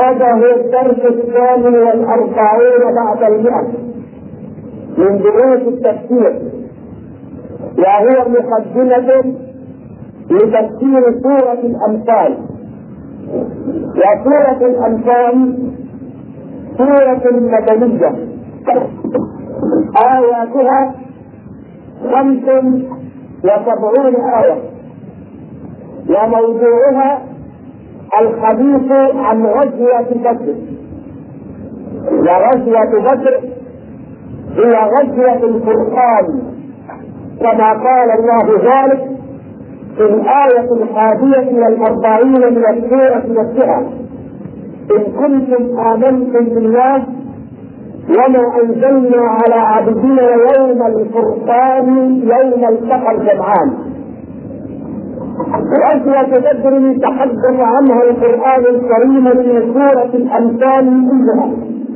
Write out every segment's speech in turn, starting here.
هذا هو الدرس 42 بعد 100 من دروس التفسير، وهو مقدمة لتفسير سورة الأنفال. وسورة الأنفال سورة مدنية آياتها 75 آية، وموضوعها الحديث عن غزوة بدر. وغزوة بدر هي غزوة الفرقان، كما قال الله ذلك في الآية 41 من السورة نفسها: إن كنتم آمنتم بالله وما أنزلنا على عبدنا يوم الفرقان يوم التقى الجمعان. غزوة بدر يتحدث عنها القرآن الكريم في سورة الأنفال كلها،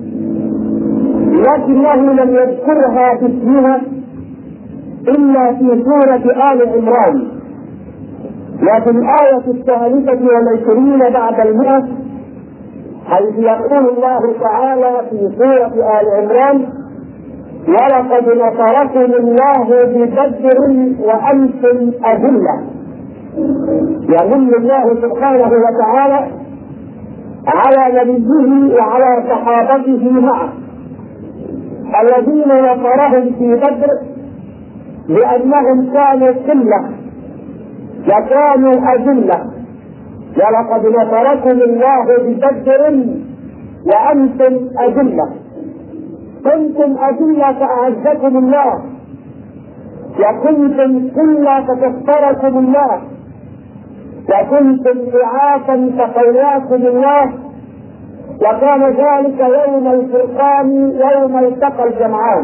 لكنه لم يذكرها باسمها إلا في سورة آل عمران. وفي الآية 23 بعد 100 حيث يقول الله تعالى في سورة آل عمران: ولقد نصركم الله ببدر وأنتم أذلة. يمن الله سبحانه وتعالى على نبيه وعلى صحابته معه الذين نصرهم في بدر لأنهم كانوا قلة وكانوا أذلة. ولقد نصركم الله ببدر وأنتم أذلة. كنتم أذلة فأعزكم الله، وكنتم قلة فكثركم الله، وكنتم ضعافا فقواكم الله. وكان ذلك يوم الفرقان يوم التقى الجمعان.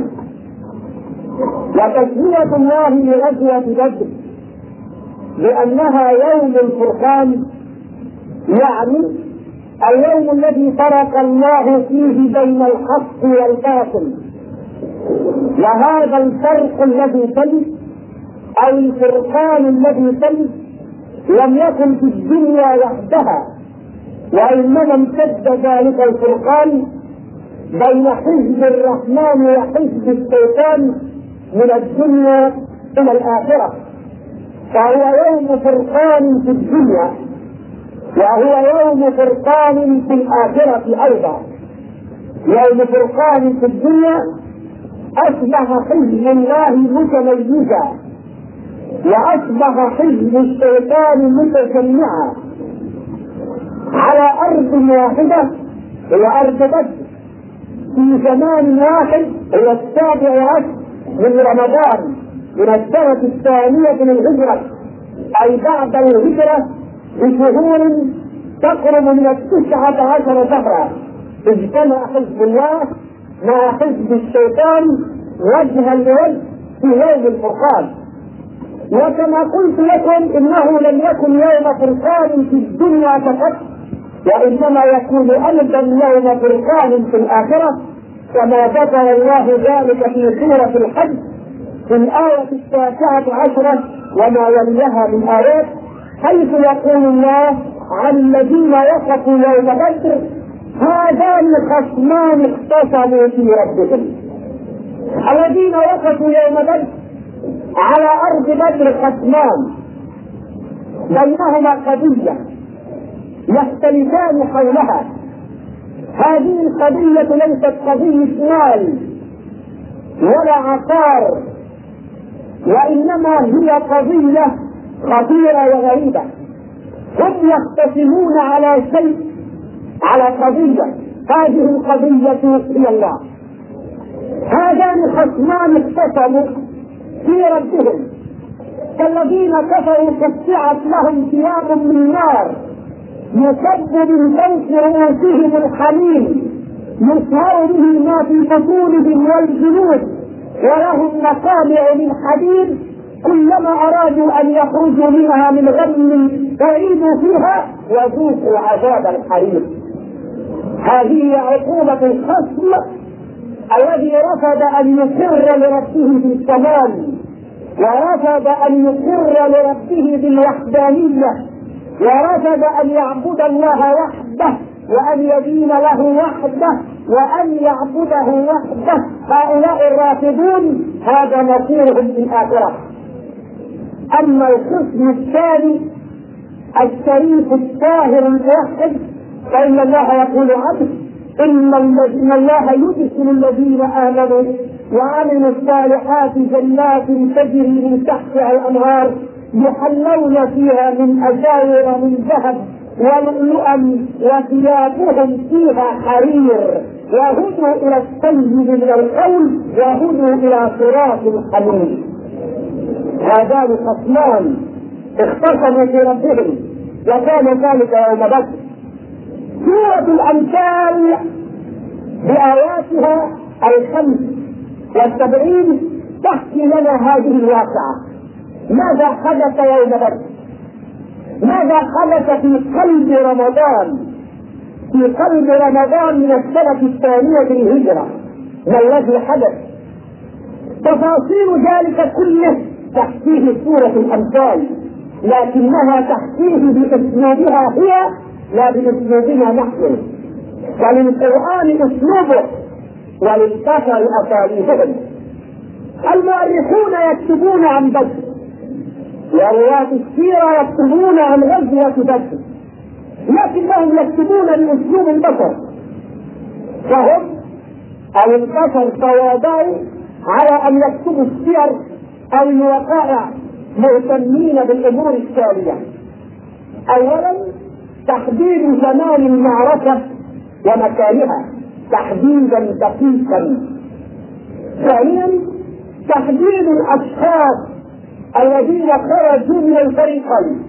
وتسمية الله لغزوة بدر لأنها يوم الفرقان يعني اليوم الذي فرق الله فيه بين الحق والباطل. وهذا الفرق الذي تم أو الفرقان الذي تم لم يكن في الدنيا وحدها، وإنما امتد ذلك الفرقان بين حزب الرحمن وحزب الشيطان من الدنيا إلى الآخرة. فهو يوم فرقان في الدنيا وهو يوم فرقان في الآخرة أيضا. يوم فرقان في الدنيا أصبح حزب الله متميزا، وأصبح حزب الشيطان متجمعا على أرض واحدة هي أرض بدر في زمان واحد هو 17 من رمضان من السنة 2 من الهجرة، أي بعد الهجرة بشهور تقرب من 19 شهرا اجتمع حزب الله مع حزب الشيطان وجها لوجه في يوم الفرقان. وكما قلت لكم إنه لم يكن يوم فرقان في الدنيا فقط، وإنما يكون أيضا يوم فرقان في الآخرة، كما ذكر الله ذلك في سورة الحج في الآية 19 وما يليها من آيات، حيث يقول الله عن الذين وقفوا يوم بدر: هذان خصمان اختصموا في ربهم. الذين وقفوا يوم بدر على أرض بدر خصمان بينهما قضية يختلفان حولها. هذه القضية ليست قضية مال ولا عقار، وإنما هي قضية خطيرة وغريبة. هم يختصمون على شيء، على قضية، هذه القضية هي الله. هذان خصمان اختصموا في ربهم، كالذين كفروا قطعت لهم ثياب من نار يصب من فوق رؤوسهم الحميم يصهر به ما في بطونهم والجلود ولهم مقامع من حديد كلما أرادوا أن يخرجوا منها من غم أعيدوا فيها وذوقوا عذاب الحريق. هذه عقوبة الخصم الذي رفض أن يقر لربه بالكمال، ورفض أن يقر لربه بالوحدانية، ورفض أن يعبد الله وحده وأن يدين له وحده وأن يعبده وحده. هؤلاء الرافضون هذا مصيرهم في الآخرة. أما القسم الثاني الشريف الطاهر الموحد فإن الله يقول عنه إن الله يدخل الذين آمنوا وعملوا الصالحات جنات تجري من تحتها الأنهار يحلون فيها من أساور من ذهب ولؤلؤا وثيابهم فيها حرير وهدوا إلى الطيب من القول وهدوا إلى صراط الحميد. هذان خصمان اختصموا في ربهم وكان ذلك يوم بدر. سورة الأمثال بآياتها 75 تحكي لنا هذه الواقعة. ماذا حدث يوم بدر؟ ماذا حدث في قلب رمضان؟ في قلب رمضان من السنة الثانية للهجرة ما الذي حدث؟ تفاصيل ذلك كله تحكيه سورة الأمثال، لكنها تحكيه بأسلوبها هي لا بأسلوبنا نحن. وللقرآن أسلوبه وللبشر أساليبهم. المؤرخون يكتبون عن بدر ورواة السيرة يكتبون عن غزوة بدر، لكنهم يكتبون بأسلوب البشر، فهم أو البشر تواضعوا على أن يكتبوا السير أو الوقائع مهتمين بالأمور التالية: أولا تحديد زمان المعركة ومكانها تحديدا دقيقا. ثانيا تحديد الأشخاص الذين خرجوا من الفريقين،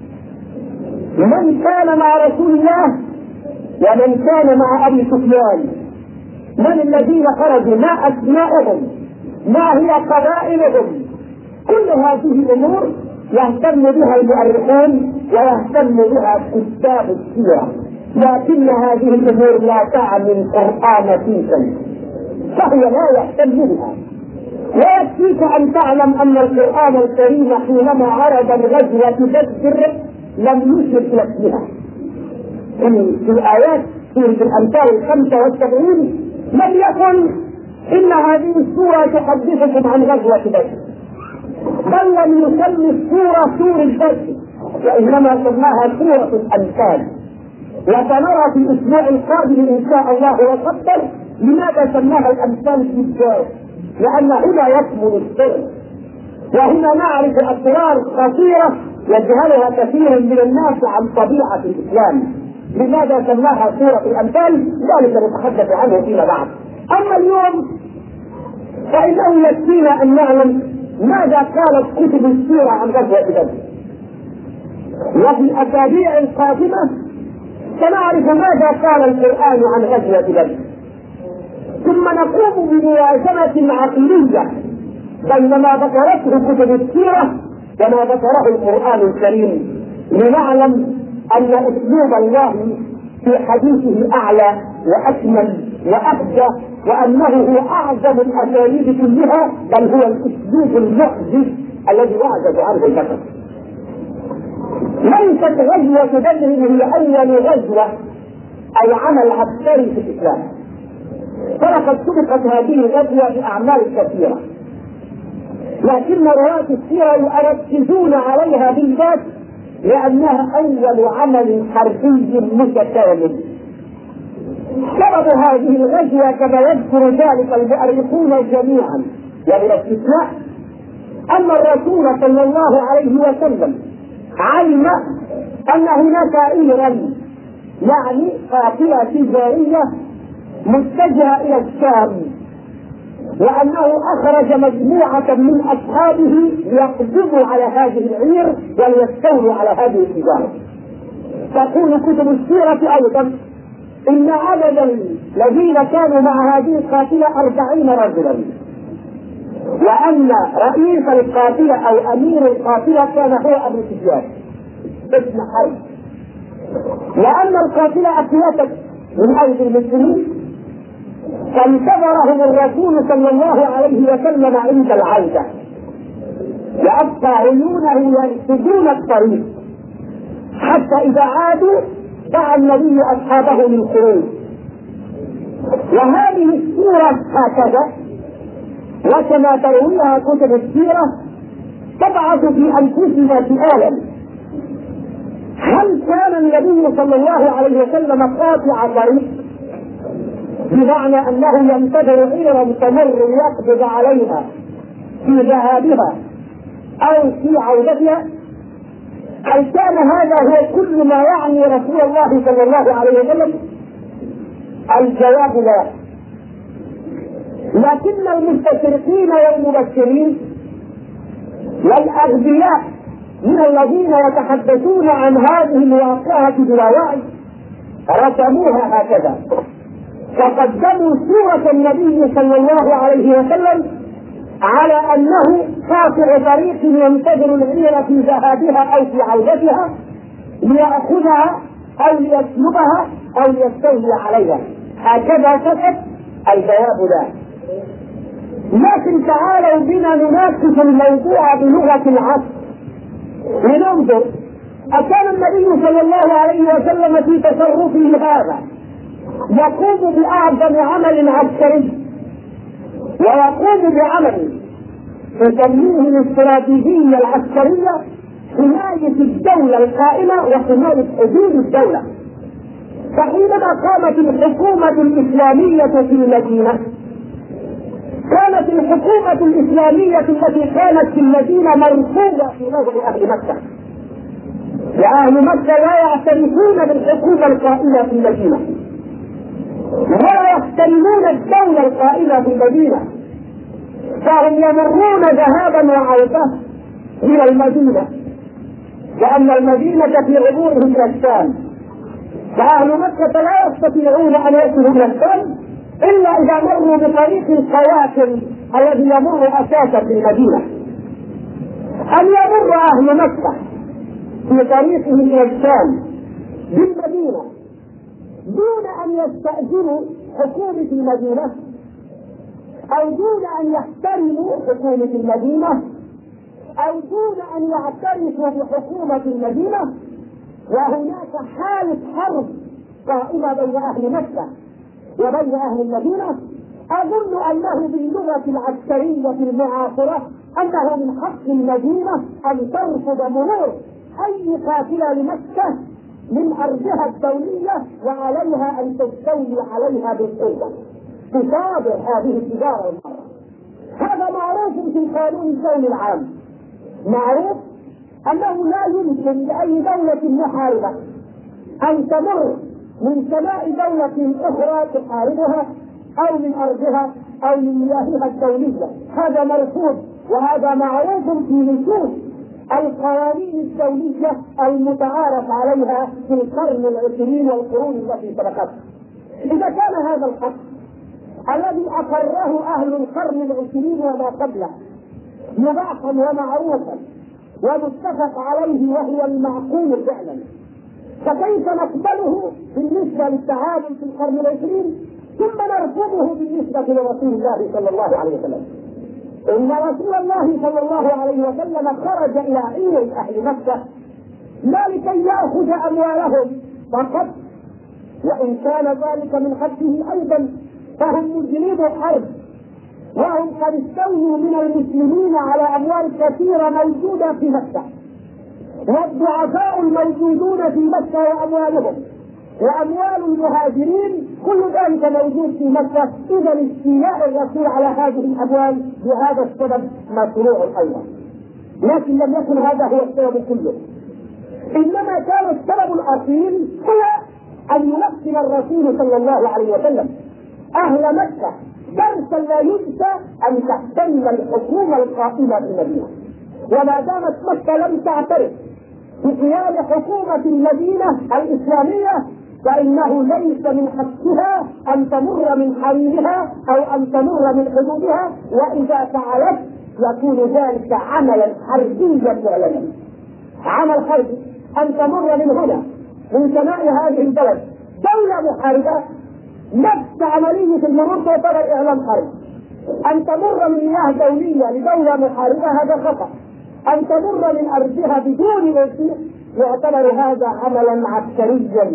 من كان مع رسول الله ومن كان مع أبي سفيان، من الذين خرجوا، ما أسماءهم، ما هي قبائلهم. كل هذه الأمور يهتم بها المؤرخون ويهتم بها كتاب السيرة، لكن هذه الأمور لا تعني القرآن في شيء، فهي لا يهتم بها. ويكفيك أن تعلم أن القرآن الكريم حينما عرض الغزوة بدر لم يشر إلى اسمها. في آيات سورة الأمثال 75 لم يكن إن هذه السورة تحدثكم عن غزوة بدر، بل لم يسمي السورة سورة بدر، وإنما سماها سورة الأمثال. وسنرى في الأسبوع القادم إن شاء الله وقدر لماذا سماها الأمثال في الجاز، لأن هنا يكمن السر، وهنا نعرف أسرار خطيرة يجهلها كثير من الناس عن طبيعة الإسلام. لماذا سماها سورة الأمثال؟ ذلك نتحدث عنه فيما بعد. أما اليوم فإنه يكفينا أن نعلم ماذا قالت كتب السيرة عن غزوة بدر، وفي الأسابيع القادمة سنعرف ماذا قال القرآن عن غزوة بدر، ثم نقوم بموازنة عقلية بين ما ذكرته كتب السيرة وما ذكره القرآن الكريم، لنعلم أن أسلوب الله في حديثه أعلى وأكمل وأبدى، وأنه هو أعظم الأساليب كلها، بل هو الأسلوب المعجز الذي يعجز عنه البشر. ليست غزوة بدر هي أول غزوة أو عمل عسكري في الإسلام، فلقد سبقت هذه الغزوة بأعمال كثيرة، لكن رواة السيرة يركزون عليها بالذات لأنها أول عمل حربي متكامل. سبب هذه الغزوة كما يذكر ذلك المؤرخون جميعا وبلا استثناء أن الرسول صلى الله عليه وسلم علم أن هناك إيرا، يعني قافلة تجارية متجهة إلى الشام، وأنه أخرج مجموعة من أصحابه ليقبضوا على هذه العير وليستولوا على هذه التجارة. تقول كتب السيرة أيضا إن عدد الذين كانوا مع هذه القافلة 40 رجلا، وأن رئيس القافلة أو أمير القافلة كان هو أبو سفيان ابن حرب، وأن القافلة أفلتت من أيدي المسلمين، فانتظرهم الرسول صلى الله عليه وسلم عند العودة، وأبقى عيونه يرصدون الطريق، حتى إذا عادوا دعا النبي أصحابه للخروج. وهذه السورة هكذا وكما ترويها كتب السيرة تبعث في أنفسنا سؤالا: هل كان النبي صلى الله عليه وسلم قاطع طريق؟ بمعنى أنه ينتظر عيرا تمر يقبض عليها في ذهابها أو في عودتها؟ هل كان هذا هو كل ما يعني رسول الله صلى الله عليه وسلم؟ الجواب لا. لكن المستشرقين والمبشرين والأغبياء من الذين يتحدثون عن هذه الواقعة بلا وعي رسموها هكذا، فقدموا سورة النبي صلى الله عليه وسلم على أنه قاطع طريق ينتظر العير في ذهابها أو في عودتها ليأخذها أو ليسلبها أو ليستولي عليها. هكذا فقط الجواب لا. لكن تعالوا بنا نناقش الموضوع بلغة العصر لننظر: أكان النبي صلى الله عليه وسلم في تصرفه هذا يقوم بأعظم عمل عسكري ويقوم بعمل يسميه الاستراتيجية العسكرية حماية الدولة القائمة وحماية حدود الدولة؟ فحينما قامت الحكومة الإسلامية في المدينة كانت الحكومة الإسلامية التي كانت في المدينة مرفوضة في نظر أهل مكة، وأهل مكة لا يعترفون بالحكومة القائمة في المدينة ولا يحترمون الدولة القائمة في المدينة، فهم يمرون ذهابا وعودة إلى المدينة، لأن المدينة في عبورهم إلى الشام، فأهل مكة لا يستطيعون أن يصلوا إلى الشام إلا إذا مروا بطريق القوافل الذي يمر أساسا في المدينة. أن يمر أهل مكة في طريقهم إلى الشام بالمدينة دون أن يستأذنوا حكومة المدينة أو دون أن يحترموا حكومة المدينة أو دون أن يعترفوا بحكومة المدينة، وهناك حالة حرب قائمة بين أهل مكة وبين أهل المدينة، أظن أنه باللغة العسكرية المعاصرة أنه من حق المدينة أن ترفض مرور أي قافلة لمكة من أرضها الدولية وعليها أن تستولي عليها بالقوة تصادر هذه التجارة المرة. هذا معروف في القانون الدولي العام، معروف أنه لا يمكن لأي دولة محاربة أن تمر من سماء دولة أخرى تحاربها أو من أرضها أو من مياهها الدولية. هذا مرفوض، وهذا معروف في نصوص القوانين الدولية المتعارف عليها في القرن العشرين والقرون التي سبقته. إذا كان هذا الحق الذي أقره أهل القرن العشرين وما قبله مباحا ومعروفا ومتفق عليه وهو المعقول فعلا، فكيف نقبله بالنسبة للتعامل في القرن العشرين ثم نرفضه بالنسبة لرسول الله صلى الله عليه وسلم؟ إن رسول الله صلى الله عليه وسلم خرج إلى عير أهل مكة لا لكي يأخذ أموالهم فقط، وإن كان ذلك من حقه أيضا، فهم مجرمو حرب وهم قد استولوا من المسلمين على أموال كثيرة موجودة في مكة، والضعفاء الموجودون في مكة وأموالهم وأموال المهاجرين كل ذلك موجود في مكة. إذا استيلاء الرسول على هذه الأموال بهذا السبب مشروع أيضا، لكن لم يكن هذا هو السبب كله، إنما كان السبب الأصيل هو أن يمكن الرسول صلى الله عليه وسلم أهل مكة درسا لا ينسى أن تحتل الحكومة القائمة في المدينة، وما دامت مكة لم تعترف بقيام حكومة المدينة الإسلامية فإنه ليس من حقها أن تمر من حريمها أو أن تمر من حدودها، وإذا فعلت يكون ذلك عملا حربيا فعلا، عمل حربي أن تمر من هنا من سماء هذه البلد دولة محاربة، نفس عملية المرور تعتبر إعلان حرب. أن تمر من مياه دولية لدولة محاربة هذا خطأ، أن تمر من أرضها بدون وثيق يعتبر هذا عملا عسكريا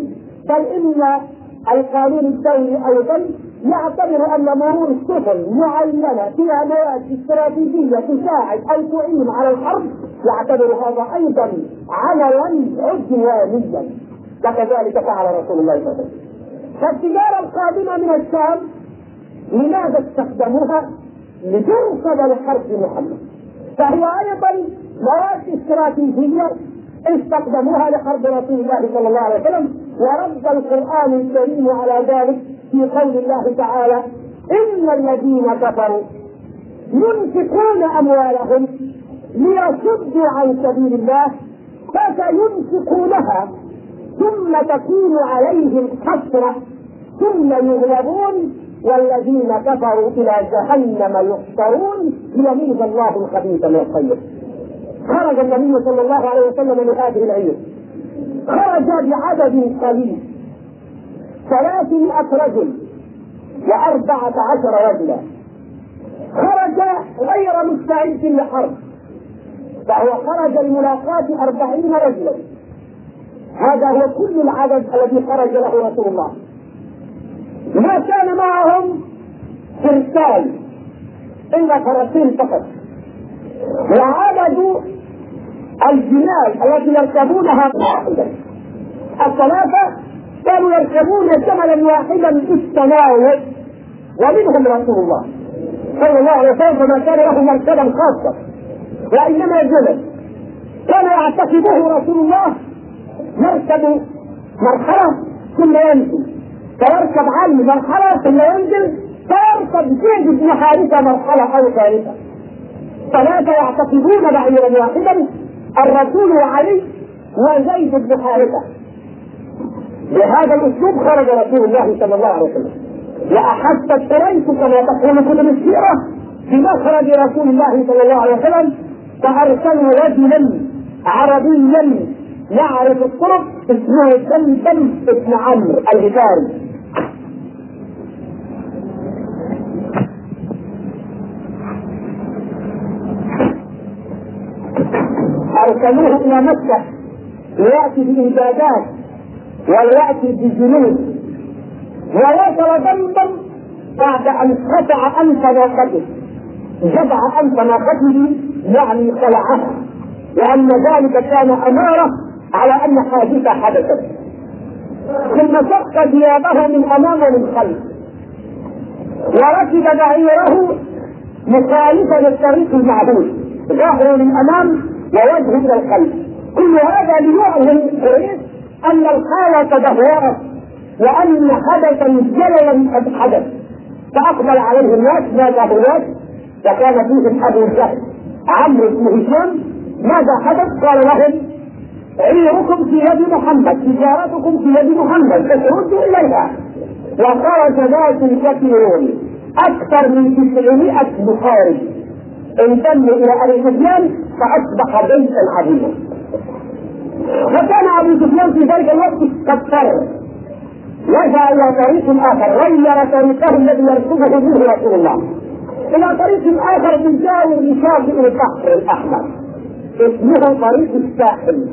بل إن القانون الدولي أيضا يعتبر أن مرور السفن معينة فيها مواد استراتيجية تساعد أو تعين على الحرب يعتبر هذا أيضا عملا عدوانيا، وكذلك فعل رسول الله صلى الله عليه وسلم. فالتجارة القادمة من الشام لماذا استخدموها؟ لترصد لحرب محمد، فهي أيضا مواد استراتيجية استخدموها لحرب رسول الله صلى الله عليه وسلم. ورد القرآن الكريم على ذلك في قول الله تعالى: إن الذين كفروا ينفقون أموالهم ليصدوا عن سبيل الله فسينفقونها ثم تكون عليهم حسرة ثم يغلبون والذين كفروا إلى جهنم يحشرون ليميز الله الخبيث من الطيب. خرج النبي صلى الله عليه وسلم لهذه العير، خرج بعدد قليل 300 رجل و14 رجلا، خرج غير مستعد للحرب، فهو خرج لملاقاة 40 رجلا. هذا هو كل العدد الذي خرج له رسول الله. ما كان معهم فرسان إلا فرسين فقط، وعدد الجمال التي يركبونها واحدا. الثلاثة كانوا يركبون جملا واحدا بالتناوب، ومنهم رسول الله صلى الله عليه وسلم فما كان له مركبا خاصة وإنما جمل كان يعتقده رسول الله، يركب مرحلة ثم ينزل، فيركب علي مرحلة ثم ينزل، فيركب زيد بن حارثة مرحلة أو ثالثة. ثلاثة يعتقدون بعيرا واحدا، الرسول وعلي وزيد بن حارثة. بهذا الأسلوب خرج رسول الله صلى الله عليه وسلم، وأحست قريش كما تقول كتب السيرة بمخرج رسول الله صلى الله عليه وسلم، فأرسلوا رجلا عربيا يعرف الطرق اسمه دمدم بن عمرو الغفاري. أرسلوه إلى مكة ليأتي بإمدادات ويأتي بجنود، ووصل دمدم بعد أن قطع أنف ناقته، جدع أنف ناقته يعني خلعها، لأن ذلك كان أمارة على أن حادثة حدثت. ثم شق ثيابه من أمام ومن خلف، وركب بعيره مخالفا للطريق المعهود، ظهره للأمام ووجهه إلى الخلف. كل هذا ليعلم قريش أن الحالة تدهورت وأن حدثا جللا قد حدث. فأقبل عليه الناس ماذا هناك، وكان فيهم أبو جهل عمرو بن هشام. ماذا حدث؟ قال لهم: عيركم في يد محمد، تجارتكم في يد محمد، فسردوا إليها. وخرج ناس كثيرون أكثر من 900 محارب انضموا إلى أبي سفيان، فأصبح بيتا عظيما. وكان أبو سفيان في ذلك الوقت قد فر، لجأ إلى طريق آخر، غير طريقه الذي يرسله منه رسول الله إلى طريق آخر يجاور لشاطئ البحر الأحمر اسمه طريق الساحل.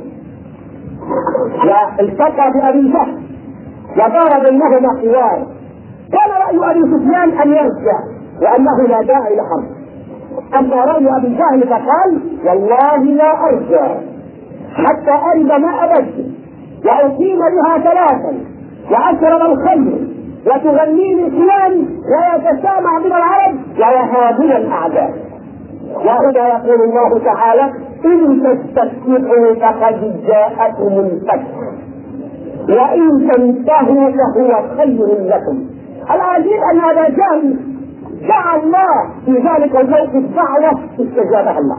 والتقى بأبي جهل ودار بينهما حوار. كان رأي أبي سفيان أن يرجع وأنه لا داعي لحرب، أما رأي أبي جهل فقال: والله لا أرجع حتى أرد ما أبدت وأقيم بها 3 وأشرب الخمر وتغنيني فلان ويتسامع من العرب ويهابون الأعداء. وهنا يقول الله تعالى: إن تستفتحوا فقد جاءكم الفتح وإن تنتهوا فهو خير لكم. العجيب أن أبا جهل دعا الله في ذلك الموقف دعوة استجابها الله.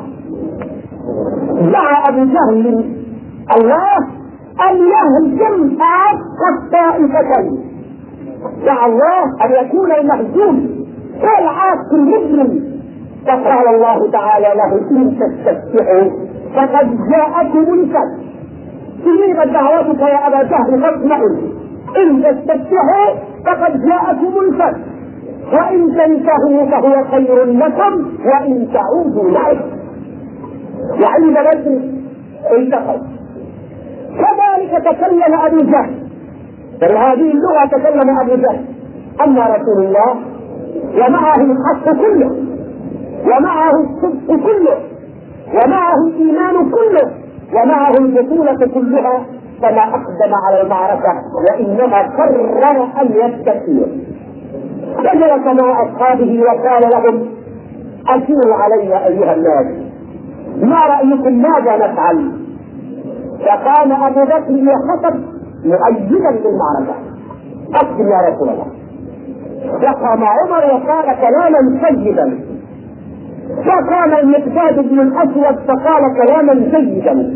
دعا أبو جهل الله أن يهزم أعز الطائفتين، دعا الله أن يكون المهزوم والعاق المجرم، فقال الله تعالى له: إن تستفتحوا فقد جاءكم الفتح. تجيب دعوتك يا أبا جهل فاطمئن، إن تستفتحوا فقد جاءكم الفتح وإن تنتهوا فهو خير لكم وإن تعودوا لا. وعند بدر التقوا. كذلك تكلم أبو جهل فبهذه اللغة تكلم أبو جهل. أما رسول الله ومعه الحق كله، ومعه الصدق كله، ومعه الإيمان كله، ومعه البطولة كلها، فما أقدم على المعركة وإنما قرر أن يستسير. فجلس مع أصحابه وقال لهم: أسيروا علي أيها الناس، ما رأيكم ماذا نفعل؟ فقام أبو بكر وخطب مؤيدا للمعركة: أقدم يا رسول الله. وقام عمر وقال كلاما سيدا، وقام المقداد بن الأسود فقال كلاما جيدا.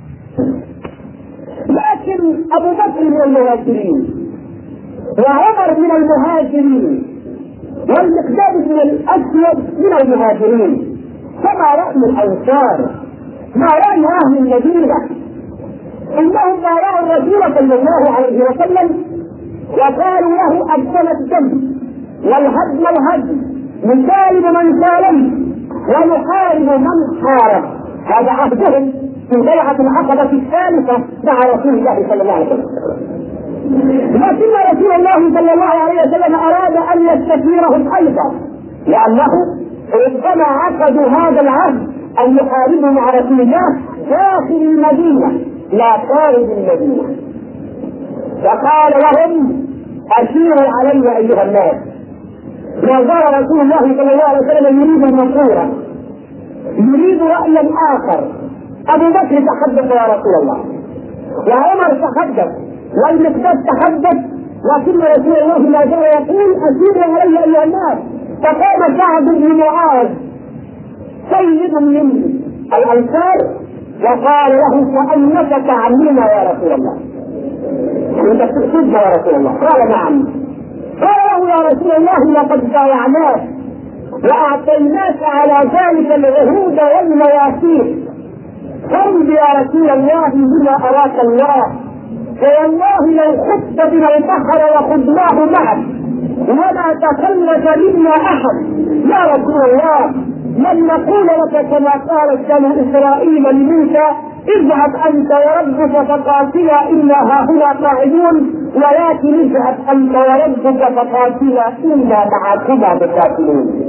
لكن أبو بكر من المهاجرين، وعمر من المهاجرين، والمقداد بن الأسود من المهاجرين، فما رأي الأنصار؟ ما رأي أهل المدينة؟ إنهم بايعوا الرسول صلى الله عليه وسلم وقالوا له: الدم الدم والهدم الهدم، نسالم من سالم ونحارب من حارب. هذا عهدهم في بيعة العقبة الثالثة مع رسول الله صلى الله عليه وسلم. لكن رسول الله صلى الله عليه وسلم أراد أن يستثيرهم أيضا، لأنه ربما عقدوا هذا العهد أن يحاربوا مع رسول الله داخل المدينة لا خارج المدينة. فقال لهم: أشيروا علي أيها الناس. وظهر رسول الله صلى الله عليه وسلم يريد المنصورة، يريد رأيا آخر. أبو بكر تحدث يا رسول الله، وعمر تحدث، والمقداد تحدث، لكن رسول الله ما زال يقول: أشيروا علي أيها الناس. فقام سعد بن معاذ سيد من الأنصار وقال له: كأنك تعلمنا يا رسول الله، أنت تقصدنا يا رسول الله؟ قال: نعم. قال له: يا رسول الله لقد بايعناك وأعطيناك على ذلك العهود والمواثيق، قم يا رسول الله بما أراك الله، فوالله لو خذت بنا البحر وخذناه معك وما تخلف منا أحد يا رسول الله لن نقول لك كما قالت بنو إسرائيل لموسى: اذهب أنت وربك فقاتلا إنا هاهنا قاعدون، ولكن اذهب أنت وربك فقاتلا إنا معكما مقاتلون.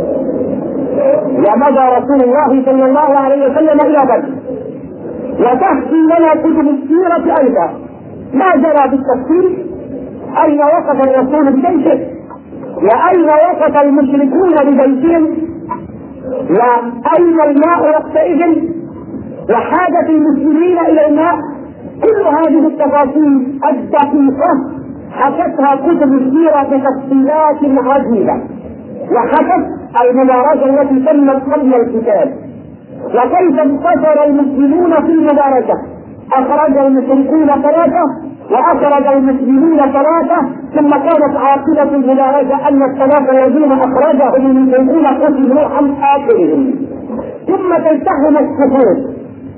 ومضى رسول الله صلى الله عليه وسلم إلى بدر، وتحكي لنا كتب السيرة أيضا ما جرى بالتفصيل، أين وقف الرسول بجيشه، وأين وقف المشركون بجيشهم، وأين الماء وقتئذ، وحاجة المسلمين إلى الماء. كل هذه التفاصيل الدقيقة حكتها كتب السيرة بتفصيلات عجيبة، وحكت المبارزة التي تمت قبل القتال، وكيف انتصر المسلمون في المبارزة. أخرج المشركون 3 وأخرج المسلمون 3، ثم كانت عاقبة المبارزة أن ال3 الذين أخرجهم المشركون قتلوا عن آخرهم. ثم تلتحم الصفوف،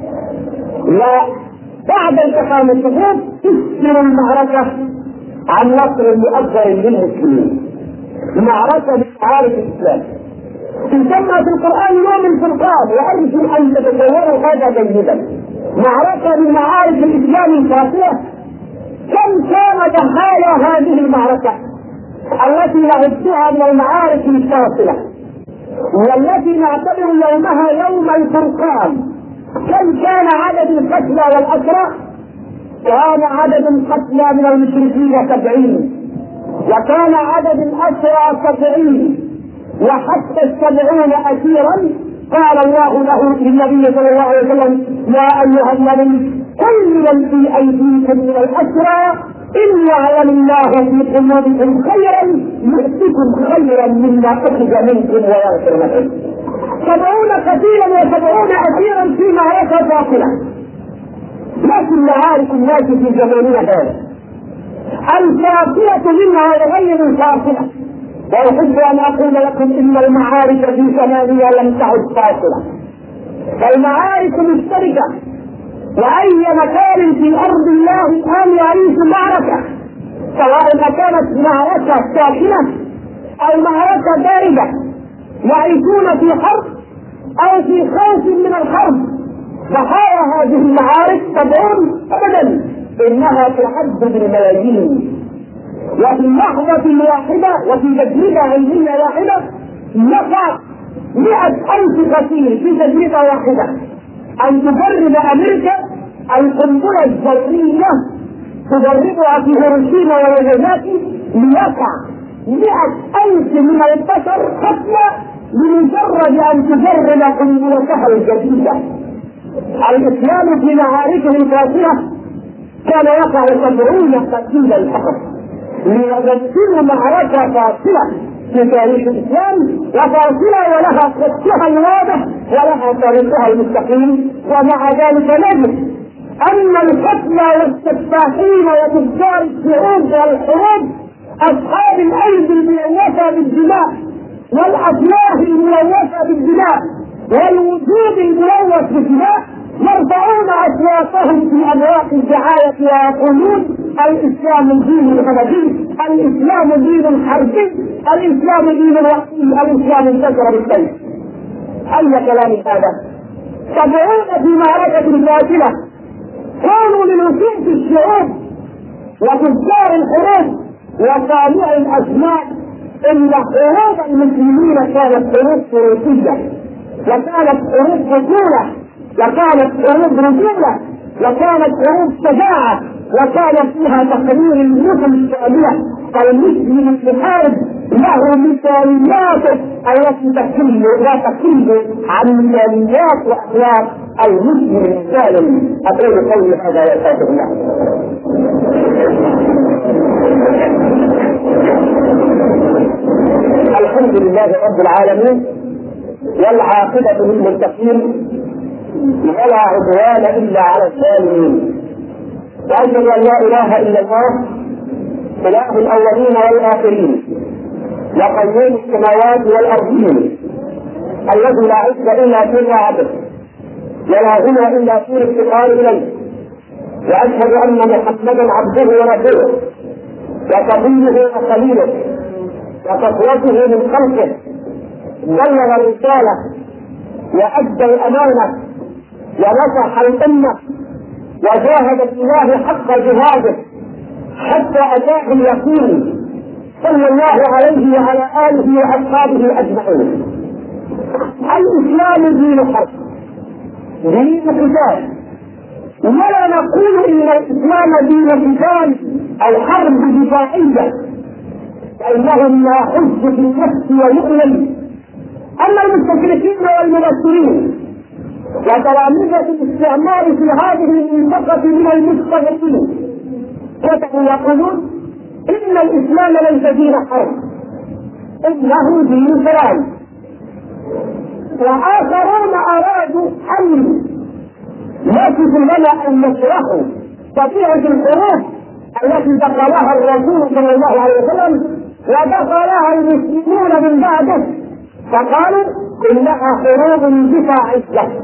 وبعد التحام الصفوف تسفر المعركة عن نصر مؤثر للمسلمين، معركة بمعارك الإسلام تسمى في القرآن يوم الفرقان، وأرجو أن تتصوروا هذا جيدا. معركة من معارك الإسلام الفاصلة. كم كان ضحايا هذه المعركة التي نعدها من المعارك الفاصلة والتي نعتبر يومها يوم الفرقان؟ كم كان عدد القتلى والأسرى؟ كان عدد القتلى من المشركين 70، وكان عدد الأسرى 70، وحتى 70 أسيرا. قال الله له للنبي صلى الله عليه وسلم: يا أيها النبي كل من في أيديكم من الأسرى إن يعلم الله في قلوبكم خيرا يؤتكم خيرا مما أخذ منكم ويغفر لكم. 70 قتيلا و70 أسيرا في معركة باطلة. لكن معارك الناس في زماننا هذا الفاصلة منها غير الفاصلة. وأحب أن أقول لكم إن المعارك في زماننا لم تعد فاصلة، فالمعارك مشتركة، وأي مكان في أرض الله الآن يعيش معركة، سواء كانت معركة ساخنة أو معركة باردة، يعيشون في حرب أو في خوف من الحرب. ضحايا هذه المعارك 70 أبدا، انها تعد بالملايين، وفي لحظة واحدة وفي تجربة علمية واحدة نقع 100,000 قتيل في تجربة واحدة. أن تجرب أمريكا القنبلة الذرية تجربها في هيروشيما وناجازاكي ليقع 100,000 من البشر قتلى بمجرد أن تجرب قنبلتها الجديدة. الإسلام في معاركه الفاتحة كان يقع 70 قتيلا فقط ليمثلوا معركة فاصلة في تاريخ الإسلام، وفاصلة ولها خطها الواضح ولها طريقها المستقيم. ومع ذلك نجد أن القتلى والسفاحين وتجار الشعوب والحروب أصحاب الأيدي الملوثة بالدماء والأفواه الملوثة بالدماء والوجود الملوث بالدماء يرفعون أصواتهم في أبواق الدعاية ويقولون الإسلام دين الهدفي، الإسلام دين حربي، الإسلام دين وحشي، الإسلام انتشر بالسيف. أي كلام هذا؟ 70 في معركة قاتلة كانوا لنصوص الشعوب وتجار الحروب وصانع الأسماء. إن حروب المسلمين كانت حروب شروطية، وكانت حروب بطولة، وكانت حروب رجولة، وكانت حروب شجاعة، وكان فيها تقرير النظم الشعبية. فالمسلم المحارب له مثالياته التي لا تقل عن مثاليات واخلاق المسلم السالم. اقول قولي هذا واستغفر الله. الحمد لله رب العالمين، والعاقبة للمتقين، ولا عدوان الا على الظالمين. واشهد ان لا اله الا الله اله الاولين والاخرين وقيوم السماوات والارضين الذي لا عز الا في طاعته ولا غنى الا في الافتقار اليه. واشهد ان محمدا عبده ورسوله وصفيه وخليله وصفوته من خلقه، بلغ الرساله وادى الامانه ونصح الامه وجاهد في الله حق جهاده حتى اتاه اليقين صلى الله عليه وعلى اله واصحابه اجمعين. الاسلام دين حق، دين قتال، ولا نقول ان الاسلام دين قتال او حرب دفاعيه، فانهم لا حج في النفس ويؤمن. اما المستشرقين والمبشرين وتلامذة الاستعمار في هذه المنطقة من المستغربين كتبوا يقولون إن الإسلام ليس دين حرب، إنه دين سلام. وآخرون أرادوا أن يصفوا لنا أن نشرحوا طبيعة الحروب التي دخلها الرسول صلى الله عليه وسلم ودخلها المسلمون من بعده، فقالوا إنها حروب دفاعية.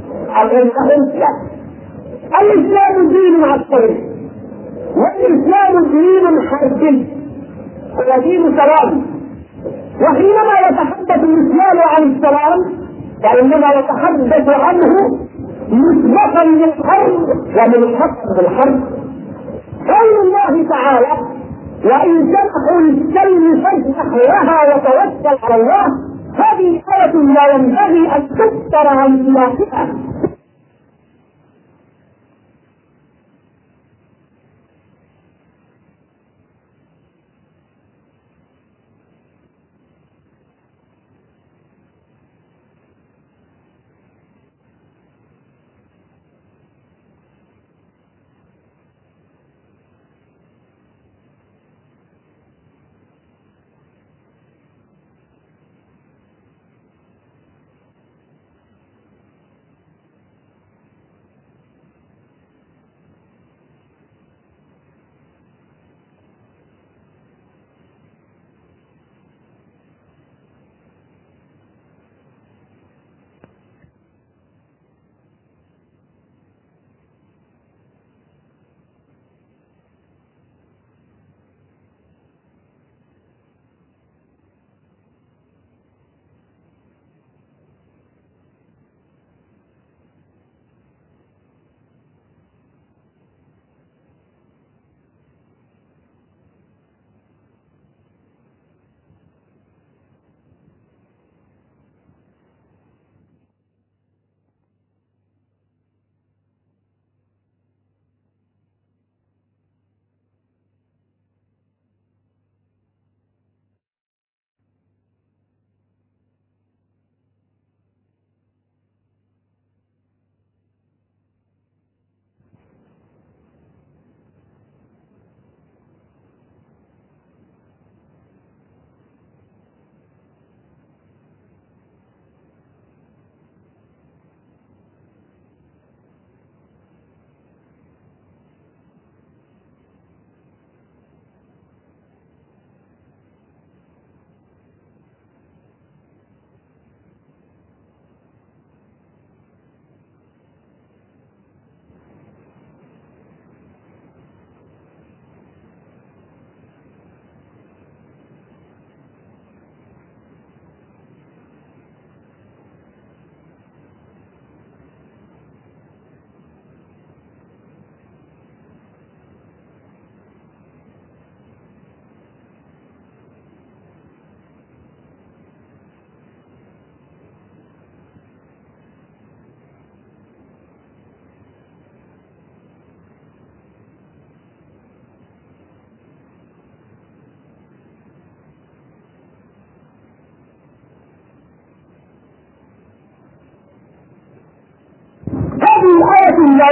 الإسلام دين عسكري والإسلام دين حربي، هو دين سلام. وحينما يتحدث الإسلام عن السلام فإنما يتحدث عنه مسبقا للحرب وملحقا بالحرب. قول الله تعالى: وإن جنحوا للسلم فاجنح لها وتوكل على الله. هذه آية لا ينبغي أن تفتر عن سياقها.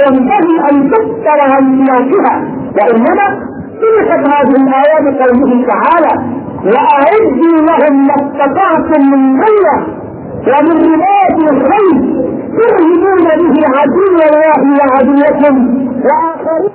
ينبغي أن تكثر أملاكها، وإنما تلك هذه الآيات قوله تعالى: وأعدوا لهم ما استطعتم من قوة ومن رباط الخيل ترهبون به عدو الله وعدوكم وآخرين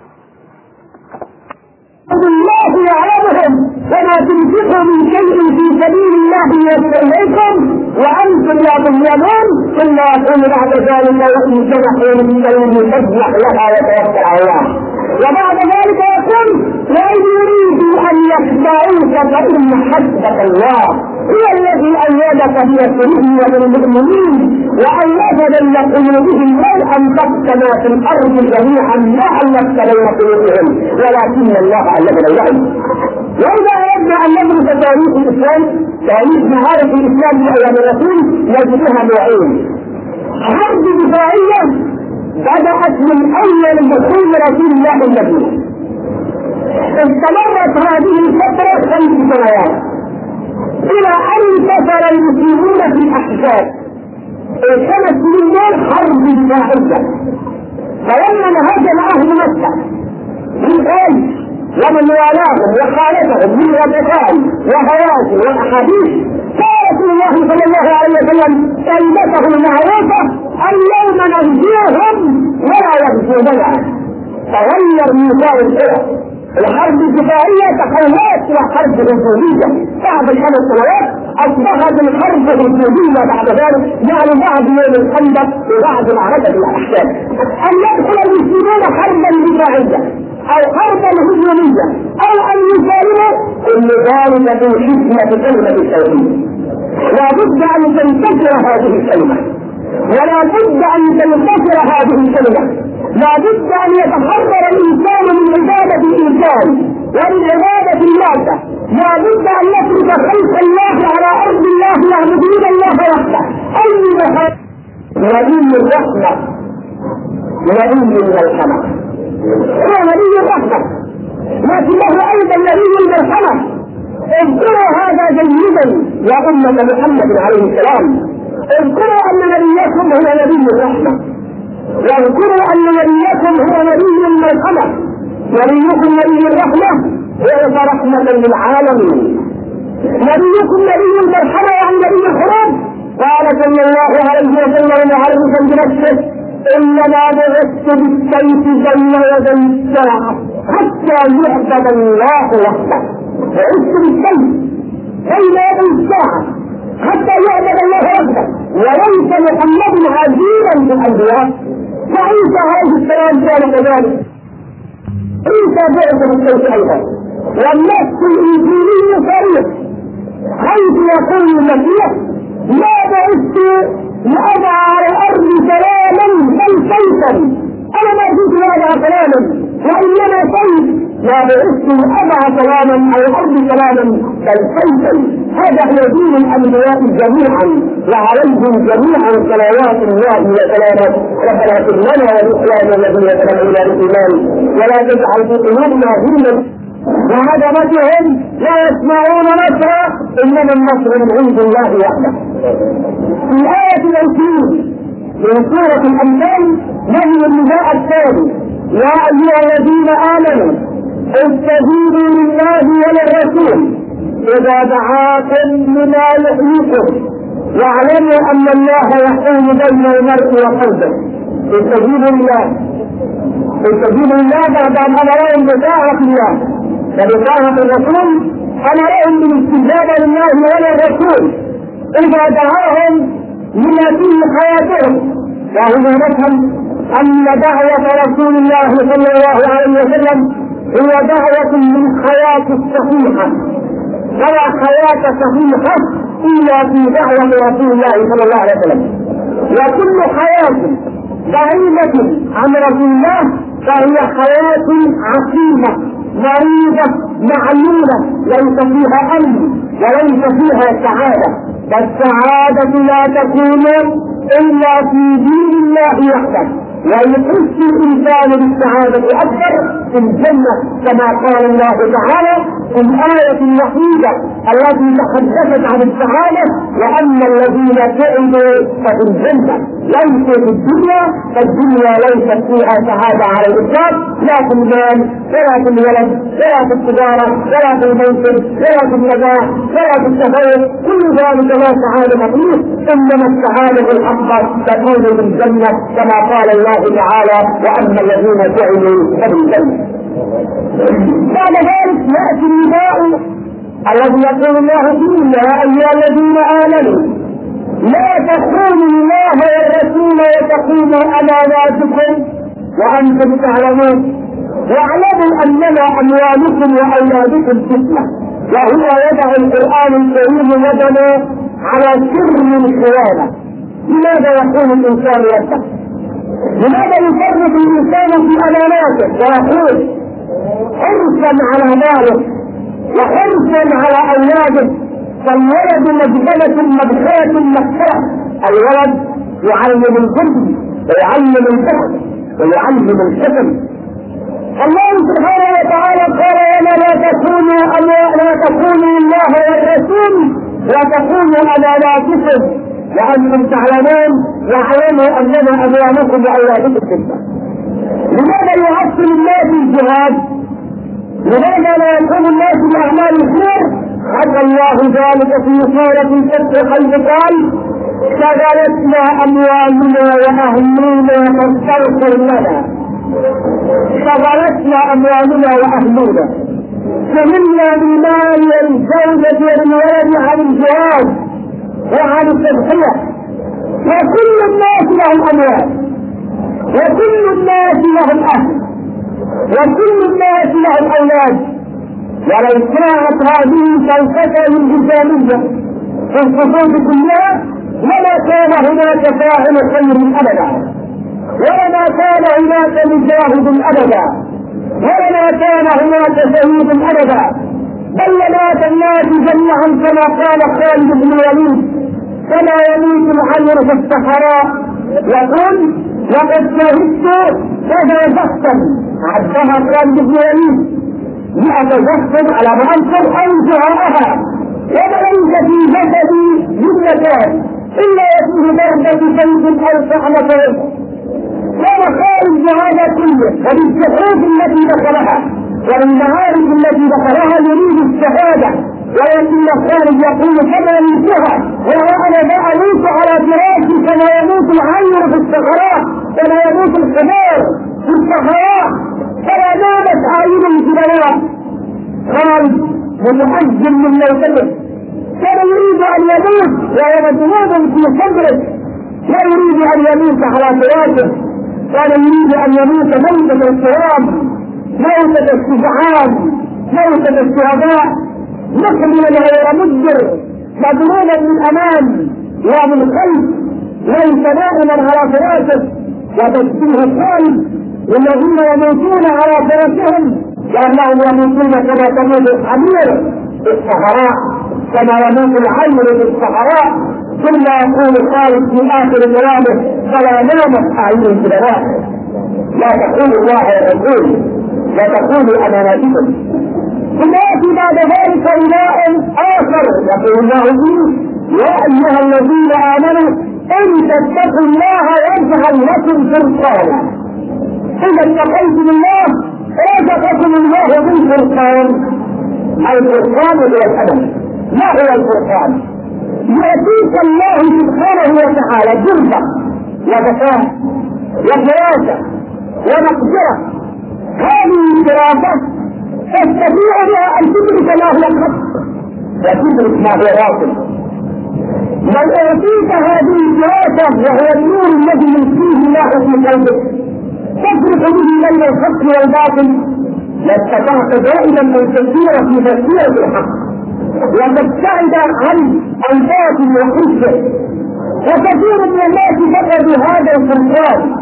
الله يعلمهم وما تنفقوا من شيء في سبيل الله يوفى إليكم وأنتم لا تظلمون، ثم يقول بعد ذلك: وإن جنحوا للسلم فاجنح لها وتوكل على الله. وبعد ذلك يقول: وإن يريدوا أن يخدعوك فإن حسبك الله هو الذي أيدك بنصره وبالمؤمنين وألف بين قلوبهم لو أنفقت ما في الأرض جميعا ما ألفت بين قلوبهم ولكن الله ألف بينهم. وإذا أردنا أن ندرس تاريخ الإسلام، تاريخ معارك الإسلام في أيام الرسول، نجدها نوعين: حرب دفاعية بدأت من أول دخول رسول الله المدينة، استمرت هذه الفترة 5 سنوات إلى أن انتصر المسلمون في الأحزاب. كانت من دول حرب دفاعية، فلما هاجم أهل مكة من قريش ومن والاهم وخالفهم من غطفان وهوازن والأحاديث، قال رسول الله صلى الله عليه وسلم كلمته المعروفة: اليوم ننجيهم ولا يغزوننا. تغير ميزان الحرب، الحرب الدفاعية تحولت إلى حرب هجومية. بعد 5 سنوات أصبحت الحرب هجومية بعد ذلك، يعني بعد يوم الخندق وبعد معركة الأحزاب، أن يدخل المسلمون حربا دفاعية أو حربا هجومية أو أن يسالموا، كل ذلك في حكمة كلمة التوحيد. لا بد أن تنتصر هذه الكلمة، ولا بد أن تنتصر هذه الكلمة، لا بد أن يتحرر الإنسان من عبادة الإنسان ومن عبادة المادة، لا بد أن يترك خلق الله على أرض الله يعبدون الله وحده. أي محل نبي الرحمة، نبي الملحمة، هو نبي الرحمة لكنه أيضا نبي الملحمة. اذكروا هذا جيدا يا أمة محمد عليه السلام، اذكروا أن نبيكم هو نبي الرحمة، واذكروا أن نبيكم هو نبي الملحمة. نبيكم نبي الرحمة وإذ رحمة للعالمين. نبيكم نبي الملحمة يعني نبي الحروب. قال صلى الله عليه وسلم معرفا بنفسه: إنما بعثت بالسيف بين يدي الساعة حتى يعبد الله وحده. بعثت بالسيف بين يدي الساعة حتى يعبد الله وحده. وليس محمد عزيزا بالأنبياء، وعيسى عليه السلام كان كذلك. عيسى بعث بالسيف أيضا، والنص الإنجيلي صريح حيث يقول المسيح: ما بعثت لأضع على الأرض سلاما بل سيفا. أنا ما جئت لأضع سلاما وإنما سيف. ما بعثت لأضع سلاما على الأرض سلاما بل سيفا. هذا هو دين الأنبياء جميعا وعليهم جميعا صلوات الله وسلامه. ربنا اغفر لنا ولإخواننا الذين سبقونا بالإيمان ولا تجعل في قلوبنا غلا وعدمتهم لا يسمعون نصرا إنما النصر من عند الله وحده. في الآية 20 من سورة الأنفال نهي النداء الثاني: يا أيها الذين آمنوا استجيبوا لله وللرسول إذا دعاكم لما يحييكم واعلموا أن الله يحول بين المرء وقلبه. استجيبوا لله، استجيبوا لله بعد أن أمرهم بطاعة الله وبطاعة الرسول، أمرهم بالاستجابة لله وللرسول إذا دعاهم لما فيه حياتهم. وهنا نفهم أن دعوة رسول الله صلى الله عليه وسلم هي دعوة من حياة الصحيحة، ولا حياة صحيحة إلا في دعوة رسول الله صلى الله عليه وسلم. وكل حياة بعيدة عن رسول الله فهي حياة عقيمة مريضة معلولة ليس فيها أمن وليس فيها سعادة. فالسعادة لا تكون إلا في دين الله وحده، ويحس الإنسان بالسعادة أكثر في الجنة كما قال الله تعالى في الآية الوحيدة التي تحدثت عن السعادة: وأما الذين سعدوا ففي الجنة. ليسوا في الدنيا، فالدنيا ليست فيها سعادة على الإطلاق، لا في المال ولا في الولد ولا في التجارة ولا في المنصب ولا في النجاح ولا في التفوق، كل ذلك لا سعادة فيه، إنما السعادة الأكبر تكون في الجنة كما قال الله تعالى: وأما الذين سعدوا ففي الجنة. بعد ذلك يأتي النداء الذي يقول الله فيه: يا أيها الذين آمنوا لا تخونوا الله والرسول وتخونوا أماناتكم وأنتم تعلمون واعلموا أنما أموالكم وأولادكم فتنة. وهو يدع القرآن الكريم يدنا على سر الخيانة. لماذا يقول الإنسان يتق؟ لماذا يفرط الإنسان في أماناته ويقول حرصا على ماله وحرصا على أولاده؟ فالولد مجبلة مبخلة مكسرة. الولد يعلم الظلم ويعلم الفقر ويعلم الحكم. الله سبحانه وتعالى قال: ولا تخونوا الله والرسول وتخونوا أماناتكم وأنتم تعلمون واعلموا أنما أموالكم وأولادكم فتنة. لماذا يعطل الناس الجهاد؟ لماذا لا يقوم الناس بأعمال الخير؟ حكى الله ذلك في سورة الفتح حيث قال: شغلتنا أموالنا وأهلنا فاستغفر لنا. شغلتنا أموالنا وأهلنا، شغلنا بالمال والزوجة والولد عن الجهاد وعن التضحية. وكل الناس لهم أموال وكل الناس لهم أهل وكل الناس لهم أولاد. ولو كانت هذه فلسفة انهزامية في الخصوص كلها لما كان هناك فاعل خير أبدا، ولما كان هناك مجاهد أبدا، ولما كان هناك شهيد أبدا، بل مات الناس جميعا كما قال خالد بن الوليد: كما يميت العير في الصحراء يقول: لقد شهدت كذا زخما. عدها خالد بن الوليد 100 زخم على ما انكر انتهاءها، وليس في جسدي جملتان الا يكون ضربة سيف او طعنة. كان خارج هذا كله وبالسحوف التي دخلها والمعارك التي دخلها يريد الشهادة، ولكن الخارج يقول: كما يموتها وانا لا اموت على فراشي كما يموت العير في الصحراء، كما يموت الحمار في الصحراء، فلا نامت عين الجبلات. خالد متحزن من موته، كان يريد ان يموت وهو مجنون في صدره، لا يريد ان يموت على فراشه، كان يريد ان يموت موتة الكرام، موتة الشجعان، موتة الشهداء، مقبلا غير مدبر، مجنونا من امام ومن خلف، ليس نائما على فراشه. وتشبيه خالد والذين يموتون على فراشهم لأنهم يموتون كما تموت الحمير في الصحراء، كما يموت العير في الصحراء. ثم يقول خالد في آخر كلامه: فلا نامت أعين الجبلات. لا تقول الله يقول وتقول أماناتكم. ثم يأتي بعد ذلك نداء آخر يقول الله فيه: يا أيها الذين آمنوا إن تتقوا الله يجعل لكم فرقانا. إذا اتقيتم الله رزقكم الله بالفرقان. الفرقان هو الأدب. ما هو الفرقان؟ يأتيك الله سبحانه وتعالى جربة وذكاء وفراسة ومقدرة. هذه الدراسة تستطيع بها أن تدرك ما هو الحق وتدرك ما هو باطل. من أعطيك هذه الدراسة وهو النور الذي يلقيه الله في قلبك تفرق به بين الحق والباطل، لاستطعت دائما ان تسير في مسيرة الحق وتبتعد عن الباطل والحجة. وكثير من الناس فقدوا هذا الفرقان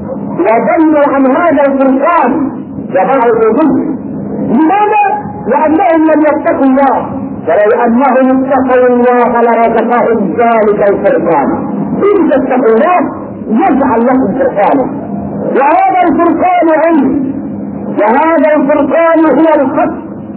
وضلوا عن هذا الفرقان وبعدوا منه. لماذا؟ لأنهم لم يتقوا الله، ولو أنهم اتقوا الله لرزقهم ذلك الفرقان. إن تتقوا الله يجعل لكم فرقانا، وهذا الفرقان علم، وهذا الفرقان هو الحق،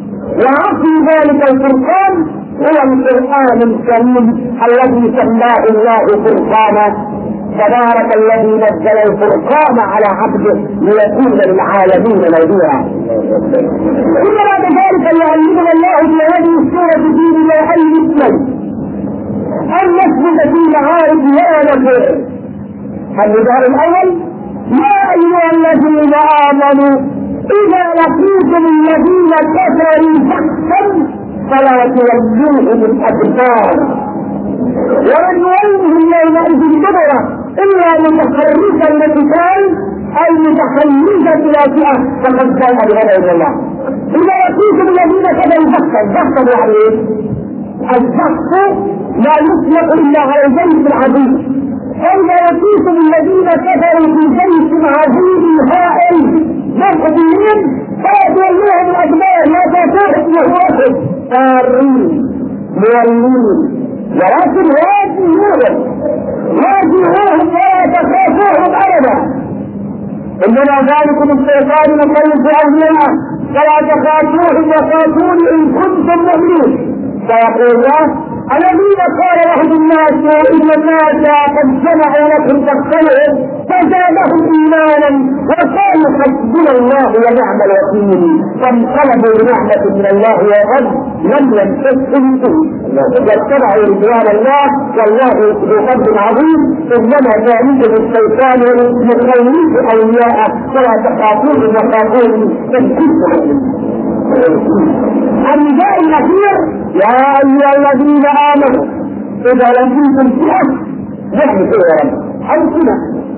وعصي ذلك الفرقان هو القرآن الكريم الذي سماه الله فرقانا. تبارك الذي نزل الفرقان على عبده ليكون للعالمين نذيرا. ثم بعد ذلك يعلمنا الله بهذه السورة دين الله المسلم أن نثبت في معارف لا نفر. النداء الأول: يا أيها الذين آمنوا إذا لقيتم الذين كفروا زحفا فلا تولوهم الأدبار ومن يولهم يومئذ دبره إلا متحركا لقتال أو متحيزا إلى فئة فقد جاء بغضب الله. إذا لقيتم الذين كفروا زحفا يعني الزحف لا يطلق إلا على الجيش العظيم. فإذا لقيتم الذين كفروا في جيش عظيم هائل مقبلين فلا تولوهم الأدبار لا تأتوهم وهوكم فارين مولين ولكن واجهوهم ولا تخافوهم أبدا. إنما ذلكم الشيطان يخلف أولياءه فلا تخافوهم وخافون إن كنتم مؤمنين. فيقول الله: الذين قال لهم الناس إن الناس قد جمعوا لكم فاخشوهم فزادهم إيمانا وقالوا حسبنا الله ونعم الوكيل فانقلبوا بنعمة من الله وفضل لم يمسسهم سوء واتبعوا رضوان الله والله ذو فضل عظيم. إنما ذلك الشيطان يخوف أولياءه فلا تخافوهم وخافوهم إن كنتم مؤمنين. النداء الأخير: يا أيها الذين آمنوا إذا لقيتم فئة نحن فيها أمثلة.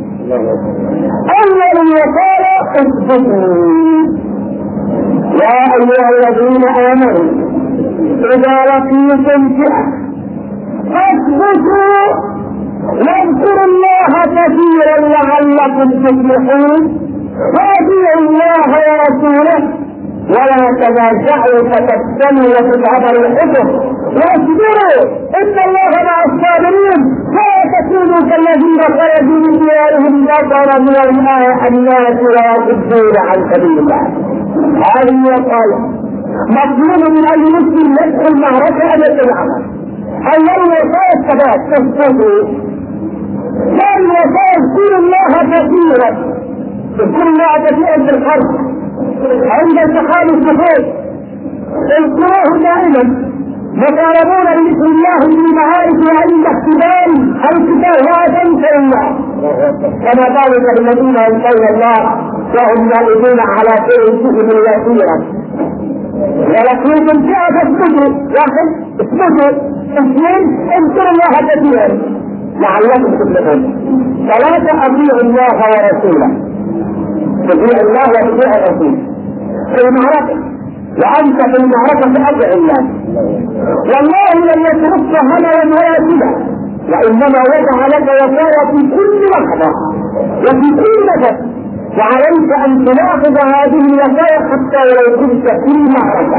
أول وقال: اثبتوا. يا أيها الذين آمنوا إذا لقيتم فئة فاثبتوا واذكروا الله كثيرا لعلكم تفلحون وأطيعوا الله ورسوله ولا تنازعوا فتفتنوا وتذهب ريحكم واصبروا إن الله مع الصابرين ولا تكونوا كالذين خرجوا من ديارهم بطرا من الناس ويصدون عن سبيل الله. هذه القالة مطلوب من أي مسلم يدخل معركة أن يتبعها. أول وصايا الثبات تثبتوا. ثاني وصايا اذكروا الله كثيرا. اذكروا الله كثيرا في الحرب عند انتقال الصفوف اذكروه دائما مطالبون بذكر الله في معارف وعند اختبار الكتاب واتنسوا الله كما قال الذين ينسون الله وهم نائبون على سيئهم يسيرا. ولكن فئة اثبتوا. واحد: اثبتوا. اثنين: اذكروا الله كثيرا لعلكم تفلحون. ثلاثة: اطيعوا الله ورسوله. تطيع الله وتطيع الرسول في المعركة وأنت في المعركة أدعي الله والله لم يترك هلا ولا سدى وإنما وضع لك وقاية في كل لحظة وفي كل نفس وعليك أن تلاحظ هذه الوقاية حتى ولو كنت في معركة.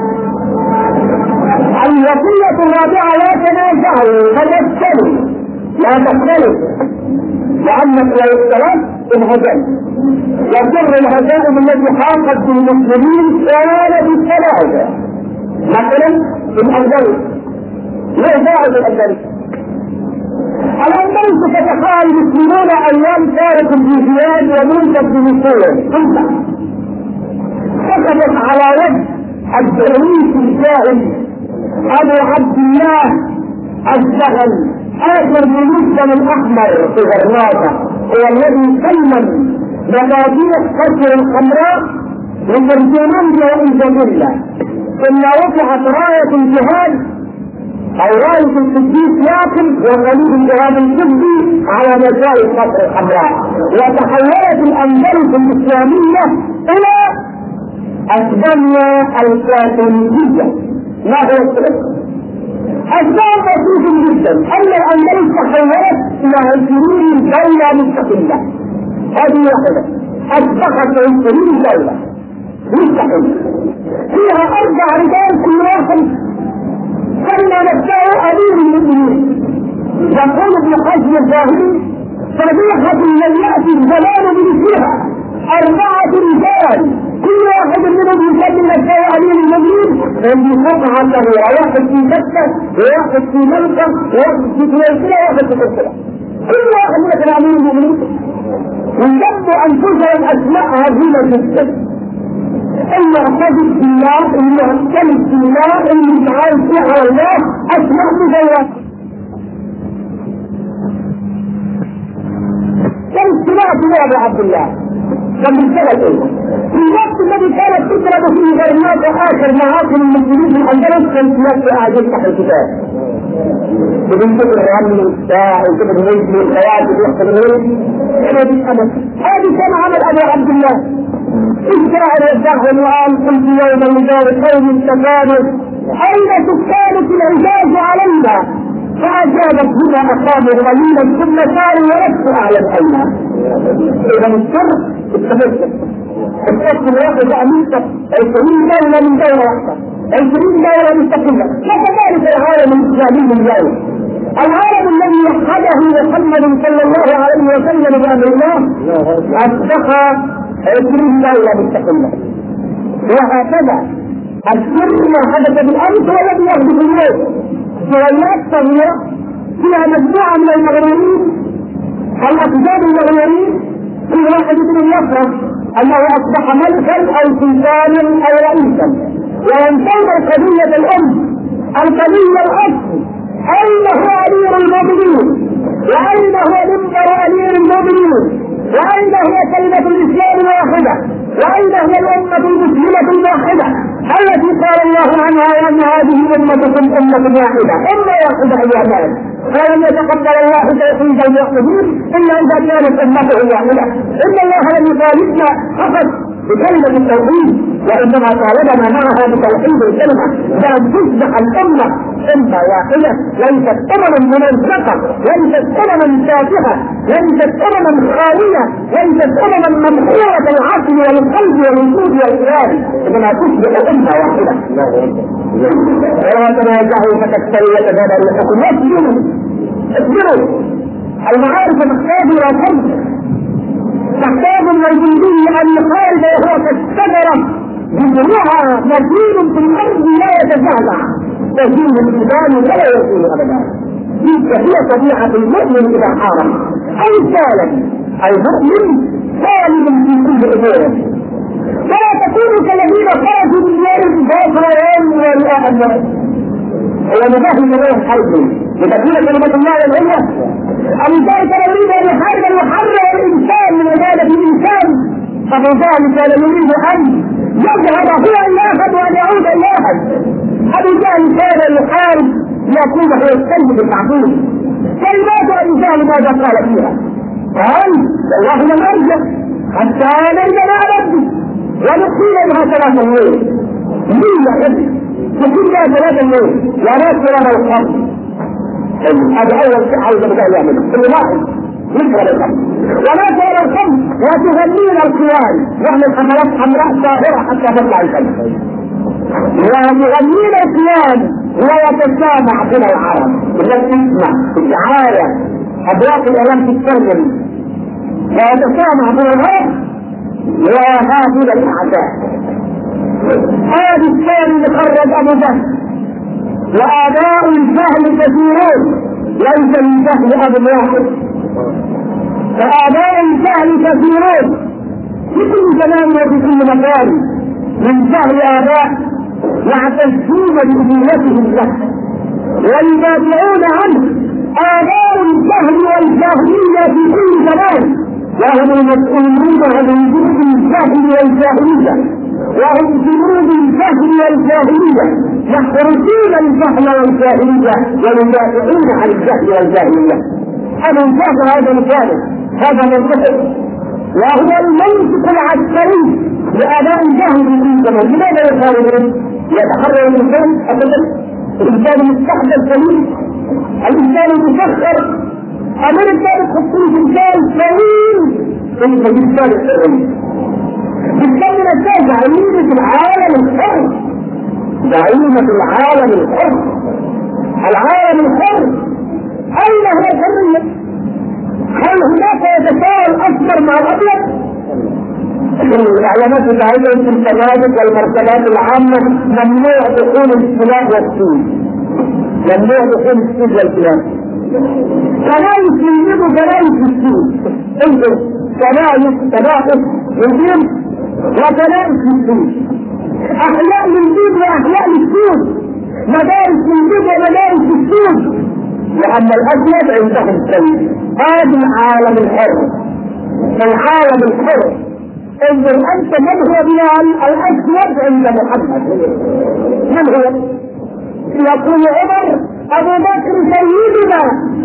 الوصية الرابعة: لا تنازعوا فتفشلوا. لا تختلف لأنك لو اختلفت انهزمت وسر الهزائم التي حاقت بالمسلمين كان بالثلاثة. مثلا الأندلس ليه داعي الأندلس؟ الأندلس فتحها المسلمون أيام تارك في زياد ومنتج بمسلم سقطت على وجه الدرويش الجاهل أبو عبد الله الزغل آخر ملوك الأحمر في غرناطة هو الذي سلم مبادئ قتل الخمراء للمرجانين وإنجابيلا ثم رفعت راية الجهاد أو راية القديس ياقم وغليب الجهاد القدسي على مجال قتل الخمراء وتحولت الأندلس الإسلامية إلى أسبانيا الكاثوليكية. ما هو السبب؟ أسباب بسيط جدا أن الأندلس تحولت إلى 20 دولة مستقلة. هذه واحدة أصبحت 20 دولة مستقلة فيها 4 رجال كل واحد سمى نفسه أمير المؤمنين. يقول ابن حزم الظاهري: فضيحة لم يأتي الزمان بمثلها 4 رجال كل واحد منهم يسمي نفسه أمير المؤمنين اللي قطعة له واحد في مكة وواحد في ملكة وواحد في تلسلة وواحد في تلسلة كل واحد من الامير المؤمنين ويجبوا انفسهم اسماء عظيمه جدا. اللي اعتقد بالله، اللي اعتمد بالله، اللي تعالى فيه على الله اسماء مزيفه. كم سمعت يا ابو عبد الله كم بالسبب ايه؟ في الوقت الذي كانت تضرب فيه غرناط اخر معاصر المسلمين في الاندلس كان في نفس قاعد يفتح الكتاب. بنشوف الرمل والساعة وكتب النجم والخواتم ويحصل ايه؟ هذه كان عمل ابو عبد الله. الشاعر يدعهم وقال قلت يوما لدار قوم تكانوا اين سكانك العجاز علينا؟ فاجابت هنا اقاموا قليلا ثم صاروا ولست اعلم اين. اذا السر التمسك الحكم الواحد امريكا 20 دوله من دوله واحده، 20 دوله مستقله، وكذلك العالم الاسلامي اليوم. العالم الذي وحده محمد صلى الله عليه وسلم بامر الله اصبح 20 دوله مستقله. وهكذا السر ما حدث بالامس هو الذي يحدث اليوم. شويات صغيره فيها مجموعه من المغرورين، الاقدام المغرورين، كل واحد منهم يفرح انه اصبح ملكا او سلطانا او رئيسا، وينتهي القضيه الام، القضيه الاصل، اين هو امير المؤمنين؟ واين هو منبر امير المؤمنين؟ واين هي كلمه الاسلام الواحده؟ واين هي الامه المسلمه الواحده التي قال الله عنها وان هذه امتكم امه واحده، امه واحده ايها الناس، ولم يتقبل الله توحيد الموحدين الا اذا كانت امته واحده. ان الله لم يطالبنا فقط بكلمه التوحيد، وانما طالبنا معها بتوحيد الكلمه، بان تصبح الامه امه واحده، ليست امما منزقه، ليست امما تافهه، ليست امما خاليه، ليست امما ممحوره العقل والقلب والوجود والخيال، انما تصبح امه واحده. ولا تنازعوا فتكسروا وتزادوا الحكم. اصبروا. المعارف تحتاج الى صبر، تحتاج من الجندي ان يخالف وهو كالشجره جذورها متين في الارض لا يتزعزع، تزين الجبال ولا يزول ابدا. تلك هي طبيعه المؤمن اذا حارب او سالم. المؤمن سالم في كل اموره، فلا تكونوا كالذين خرجوا من ديار الباطل وراء الناس. هو مجاهد غير حربي لتكون كلمه الله العليا. الانسان كان يريد ان يحارب ويحرر الانسان من عباده الانسان، فبذلك كان يريد ان يذهب هو الياحد وان يعود الياحد. ابو جهل كان يحارب ليكون هو السيد المعبود. كلمات ابو جهل ماذا قال فيها؟ قال والله لن ارجع حتى نرجع مع ربي ونقيل لها 3 الليل. مين يا ابني؟ نقيل لها 3 الليل وناس لنا الخمر. هذا اول شيء عاوز ابدا يعمله كل واحد يشرب الخمر وناس لنا الخمر وتغنينا القيام، نعمل حملات حمراء ظاهره حتى تطلع الخمر، وتغنينا القيام ويتسامع بنا العرب. التي تسمع الدعايه ابواب الاعلام تتكلم ويتسامع بنا العرب وهذه الاعداء. هذا الثاني اللي خرج ابو جهل. وآباء الجهل كثيرون، ليس الجهل ابو واحد، فآباء الجهل كثيرون في كل زمان وفي كل مكان، من جهل آباء يعتزون بأبوتهم له ويدافعون عنه. آباء الجهل والجاهلية في كل زمان، وهم المسؤولون عن وجود الجهل والجاهلية، وهم جنود الجهل والجاهلية، يحرسون الجهل والجاهلية ويدافعون عن الجهل والجاهلية. هذا الجهل هذا الجانب، هذا منطقه، وهو المنطق العسكري لآباء الجهل في كل زمان. لماذا يخالفون؟ يتحرر الإنسان أبدا، الإنسان المستحدث سليم، الإنسان المسخر. أمريكا بتحطون إنسان طويل في الإنسان الحرية، بتكمل الناس زعيمة العالم الحر، زعيمة العالم الحر، العالم الحر. أين هو الحرية؟ هل هناك يتساوى الأصفر مع الأبيض؟ الإعلانات بتاعتهم في السنادق والمركبات العامة ممنوع دخول السلاح والسود، ممنوع دخول السود والسلاح. كنائس يجيبوا كنائس السود، انتوا كنائس يجيب وكنائس السود، احياء يجيب واحياء السود، مدارس يجيب ومدارس السود، لان الاسود عندهم سيد. هذا العالم الحر، العالم الحر. انظر انت من هو بلال الاسود عند محمد؟ من هو؟ يقول عمر ابو بكر سيدنا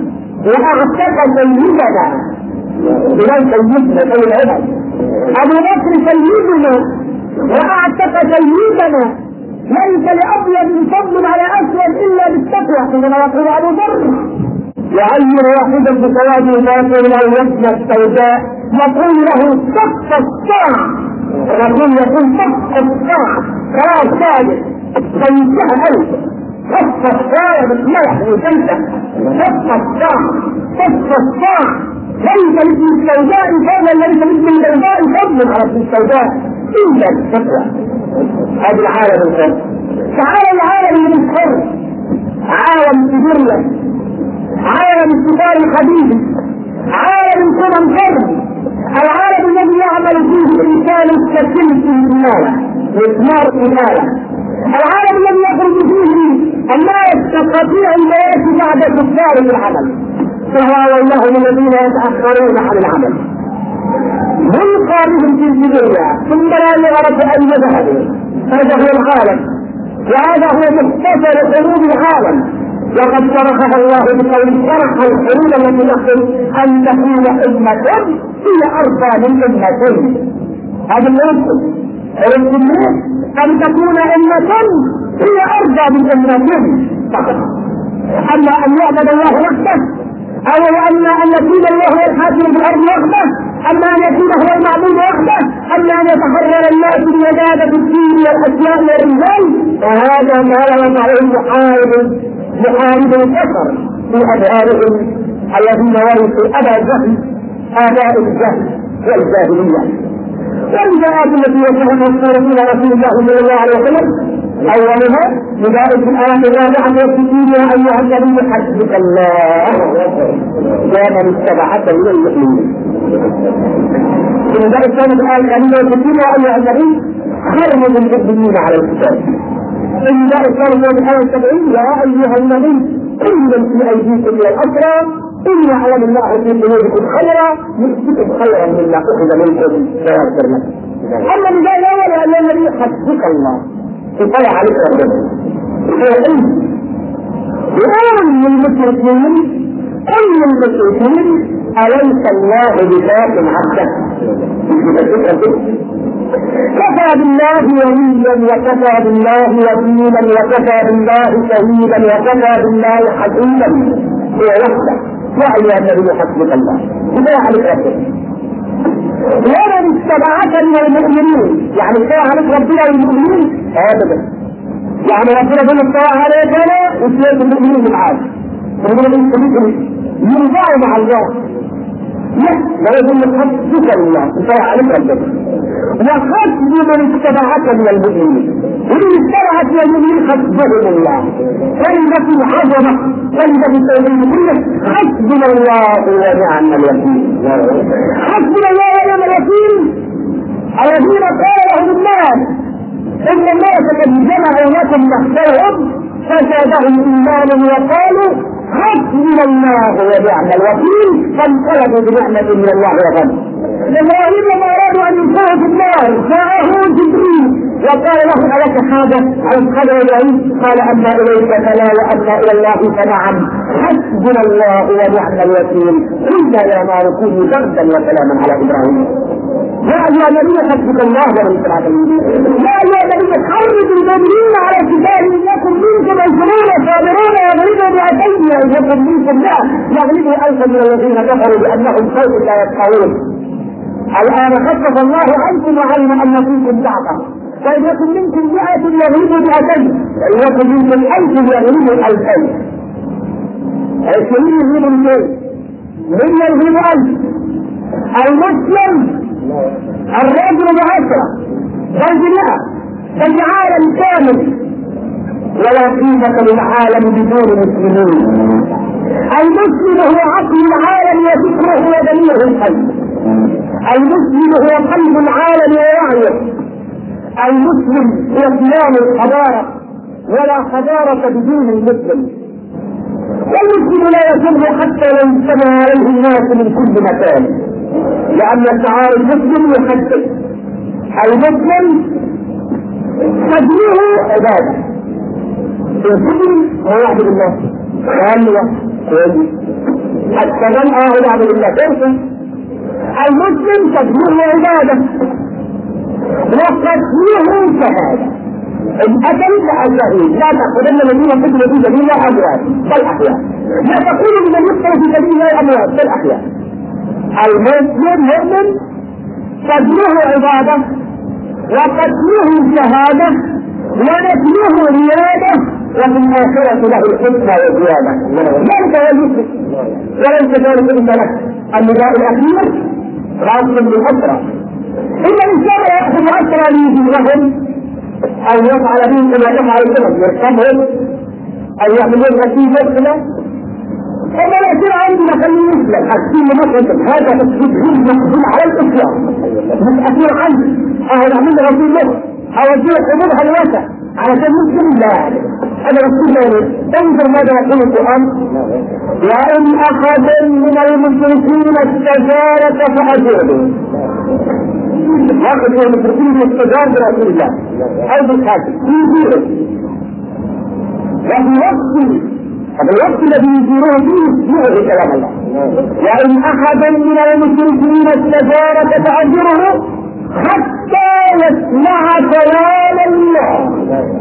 واعتق سيدنا، بلال سيدنا سيد عمر، ابو بكر سيدنا واعتق سيدنا، ليس لابيض فضل على اسود الا بالتقوى. كما يقول ابو بكر يعير واحدا بسواده باطل او يبنى السوداء يقول له صف الساعة، الرسول يقول صف الساعة خلاص ثابت فينتهى ألف صف الساعة بالملح وجنته، صف الساعة صف الساعة ليس مثل السوداء فضلا، ليس مثل البيضاء فضل على السوداء إلا التقوى. هذا العالم الحر. تعالى العالم الحر، عالم سيبيريا، عالم السفار الخبيث، عالم كرم كرم، العالم الذي يعمل فيه الانسان كسلك المالة وإثمار المالة، العالم الذي يخرج فيه الناس تستطيع الناس بعد كفار العمل، فهو لهم الذين يتأخرون عن العمل ملقى بهم في الدنيا ثم لا يعرف أن يذهبوا. هذا هو العالم، وهذا هو مختصر حروب العالم. وقد شرحها الله بقول شرح الحروب التي تقول ان تكون امه هي اربى من امه. هذا المنطق حروب الناس ان تكون امه هي اربى من امه فقط. اما ان يعبد الله وحده، او ان يكون الله هو الحاكم في الارض وحده، اما ان يكون هو المعبود وحده، اما ان يتحرر الناس بمجازة الدين والاشياء والرجال، وهذا ما لا يضعه محارب البشر في أبهارهم الذين ورثوا أبا الجهل، آباء الجهل والجاهلية. والنداءات التي يجعلها الصالحين رسول الله صلى الله عليه وسلم أولها نداء في الآية الرابعة والستين: يا أيها النبي حسبك الله ومن اتبعك من المؤمنين. النداء الثاني في الآية الثانية والستين: يا أيها النبي حرم المؤمنين على الكتاب. النداء الثالث من الآية 70: يا أيها النبي كل من في أيديكم من الأسرى إن يعلم الله في قلوبكم خيرا يؤتكم خيرا مما أخذ منكم ويغفر لكم. أما النداء الأول: يا أيها النبي حسبك الله يطلع عليك ربنا. يقول للمشركين: كل المشركين أليس الله بكاف عبده؟ كفى بالله وليا وكفى بالله وكيلا وكفى بالله شهيدا وكفى بالله حكيما هو وحده. يا ايها النبي حسبك الله كفى عليك ربنا ومن اتبعك من المؤمنين، يعني كفى عليك ربنا والمؤمنين ابدا. يعني ربنا بيقول اتبع عليك انا وسيرة المؤمنين معاك، يرضعوا مع الله. لا يقول حسبك الله كفى عليك ربنا وحسب من اتبعك من المؤمنين، ومن اتبعك من المؤمنين حسبهم الله. كلمة عظمة، كلمة التوحيد كله: حسبنا الله ونعم الوكيل. حسبنا الله ونعم الوكيل الذين قال لهم الناس ان الناس قد جمعوا لكم نحسهم فزادهم ايمانا وقالوا حسبنا الله ونعم الوكيل، فانقلبوا بنعمة من الله وفضل. إبراهيم لما أرادوا أن يلقوه في النار جاءه جبريل وقال له: ألك حاجة عن قدر إبراهيم؟ قال: أما إليك فلا وأما إلى الله فنعم، حسبنا الله ونعم الوكيل. قلنا يا نار كوني بردا وسلاما على إبراهيم. يا أيها النبي حسبك الله ومن اتبعك من المؤمنين. يا أيها النبي حرض المؤمنين على القتال إن يكن منكم 20 صابرون يغلبوا 200 وإن يكن منكم 100 يغلبوا 1000 من الذين كفروا بأنهم قوم لا يفقهون. الآن خفف الله عنكم وعلم أن فيكم ضعفا، فإن يكن منكم 100 يغلبوا 200 وإن يكن منكم 1000 يغلبوا 2000. 20 يغلبوا 200، 100 يغلبوا 1000. المسلم الرجل ب10 بل ب100 بل بعالم كامل، ولا قيمة للعالم بدون مسلمين. المسلم هو عقل العالم وفكره ودليله القلب. المسلم هو قلب العالم ووعيه. المسلم هو كيان الحضارة، ولا حضارة بدون المسلم. والمسلم لا يتم حتى لو اجتمع عليه الناس من كل مكان، لأن شعار المسلم يحدد. المسلم تدعيه عبادة، المسلم هو يعبد الله خالية حتى من يعبد الله كيف. المسلم تدعيه عبادة وقتله شهادة. الأجل فالشهيد لا تقولن الذين قتلوا في سبيل الله أموات بل أحياء، لا تقول لمن يقتل في سبيل الله أموات بل أحياء. المسلم مؤمن تدعيه عبادة وقتله شهادة ونتله ريادة، وفي الآخرة له الحكمة والزيادة. ذلك هو المسلم، وليس ذلك إلا لك. النداء الأخير خاص بالأسرى. إن الإنسان يأخذ أسرى ليجيبهم أو يفعل بهم كما يفعل الأمم، يركبهم أو يعملون نتيجة مثلا، فما يصير عندنا خليه يسلم الدين مسلم. هذا تسجيل مقبول على الإسلام مش أثير عنه أو نعمل رسول الله أو أجيب حضور هلوسة علشان مسلم. لا، هذا رسول الله. انظر ماذا يقول القرآن: وإن أحد من المشركين استجارك فأجره. واحد من المشركين يستجار برسول الله أو بالحاكم يجيره، وفي الوقت الذي يجيره فيه يسمعه كلام الله. وإن أحد من المشركين استجارك فأجره حتى يسمع كلام الله.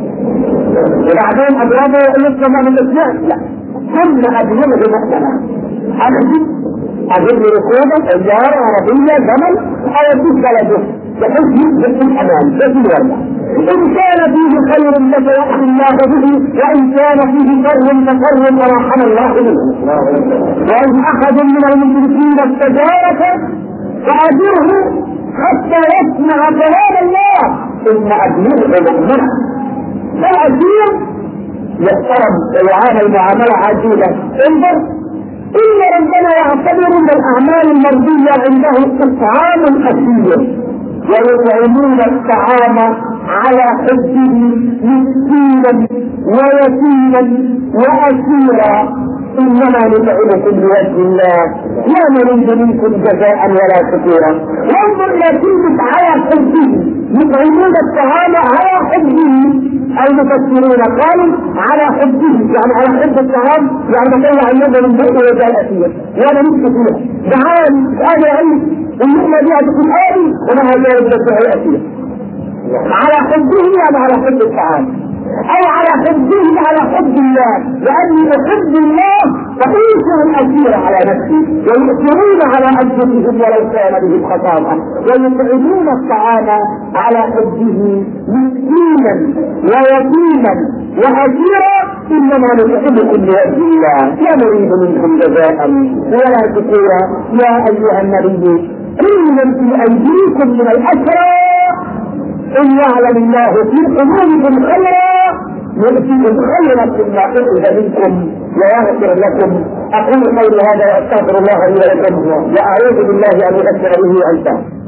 وبعدين أبوابه يسمع من الإسلام؟ لا، ثم أبوابه مؤمنة. أنا أجيب ركوبة سيارة عربية جمل أو أجيب بلده بحيث يثبت الأمان بس الوضع. إن كان فيه خير لك يأخذ الله به، وإن كان فيه شر فشر ورحم الله منه. وإن أحد من المشركين استجارك فأجره حتى يسمع كلام الله ثم أجره مؤمنا. فالأجير يحترم ويعامل معاملة عجيبة. انظر، إن ربنا يعتبر من الأعمال المرضية عنده إطعام أسير، ويطعمون الطعام على حبه مسكينا ويتيما وأسيرا. إنما نطعمكم لوجه الله لا نريد منكم جزاء ولا شكورا. وانظر إلى كلمة على حبه، يطعمون الطعام على حبه. المفسرون قالوا على حبه يعني على حب الطعام، يعني تطلع النظر من بيته وجاء الأسير وأنا نفسي فيها دعاني أنا أعيش النعمة دي هتكون آلي وما هجاء بجزاء الأسير. على حبه يعني على حب الطعام، أو على حبه على حب الله، لأني أحب الله فأنشر الأسير على نفسي، ويؤثرون على أنفسهم ولو كان بهم خطاء، ويطعمون الطعام على حبه مسكينا ويتيما وأسيرا. إنما نطعمكم لوجه الله لا نريد منكم جزاء ولا شكورا. يا أيها النبي قل من في أيديكم من الأسرى إن يعلم الله في قلوبكم خيرا يؤتيكم خيرا مما أخذ منكم ويغفر لكم. أقول قولي هذا وأستغفر الله لي ولكم، وأعوذ بالله أن يغفر به وأنتم.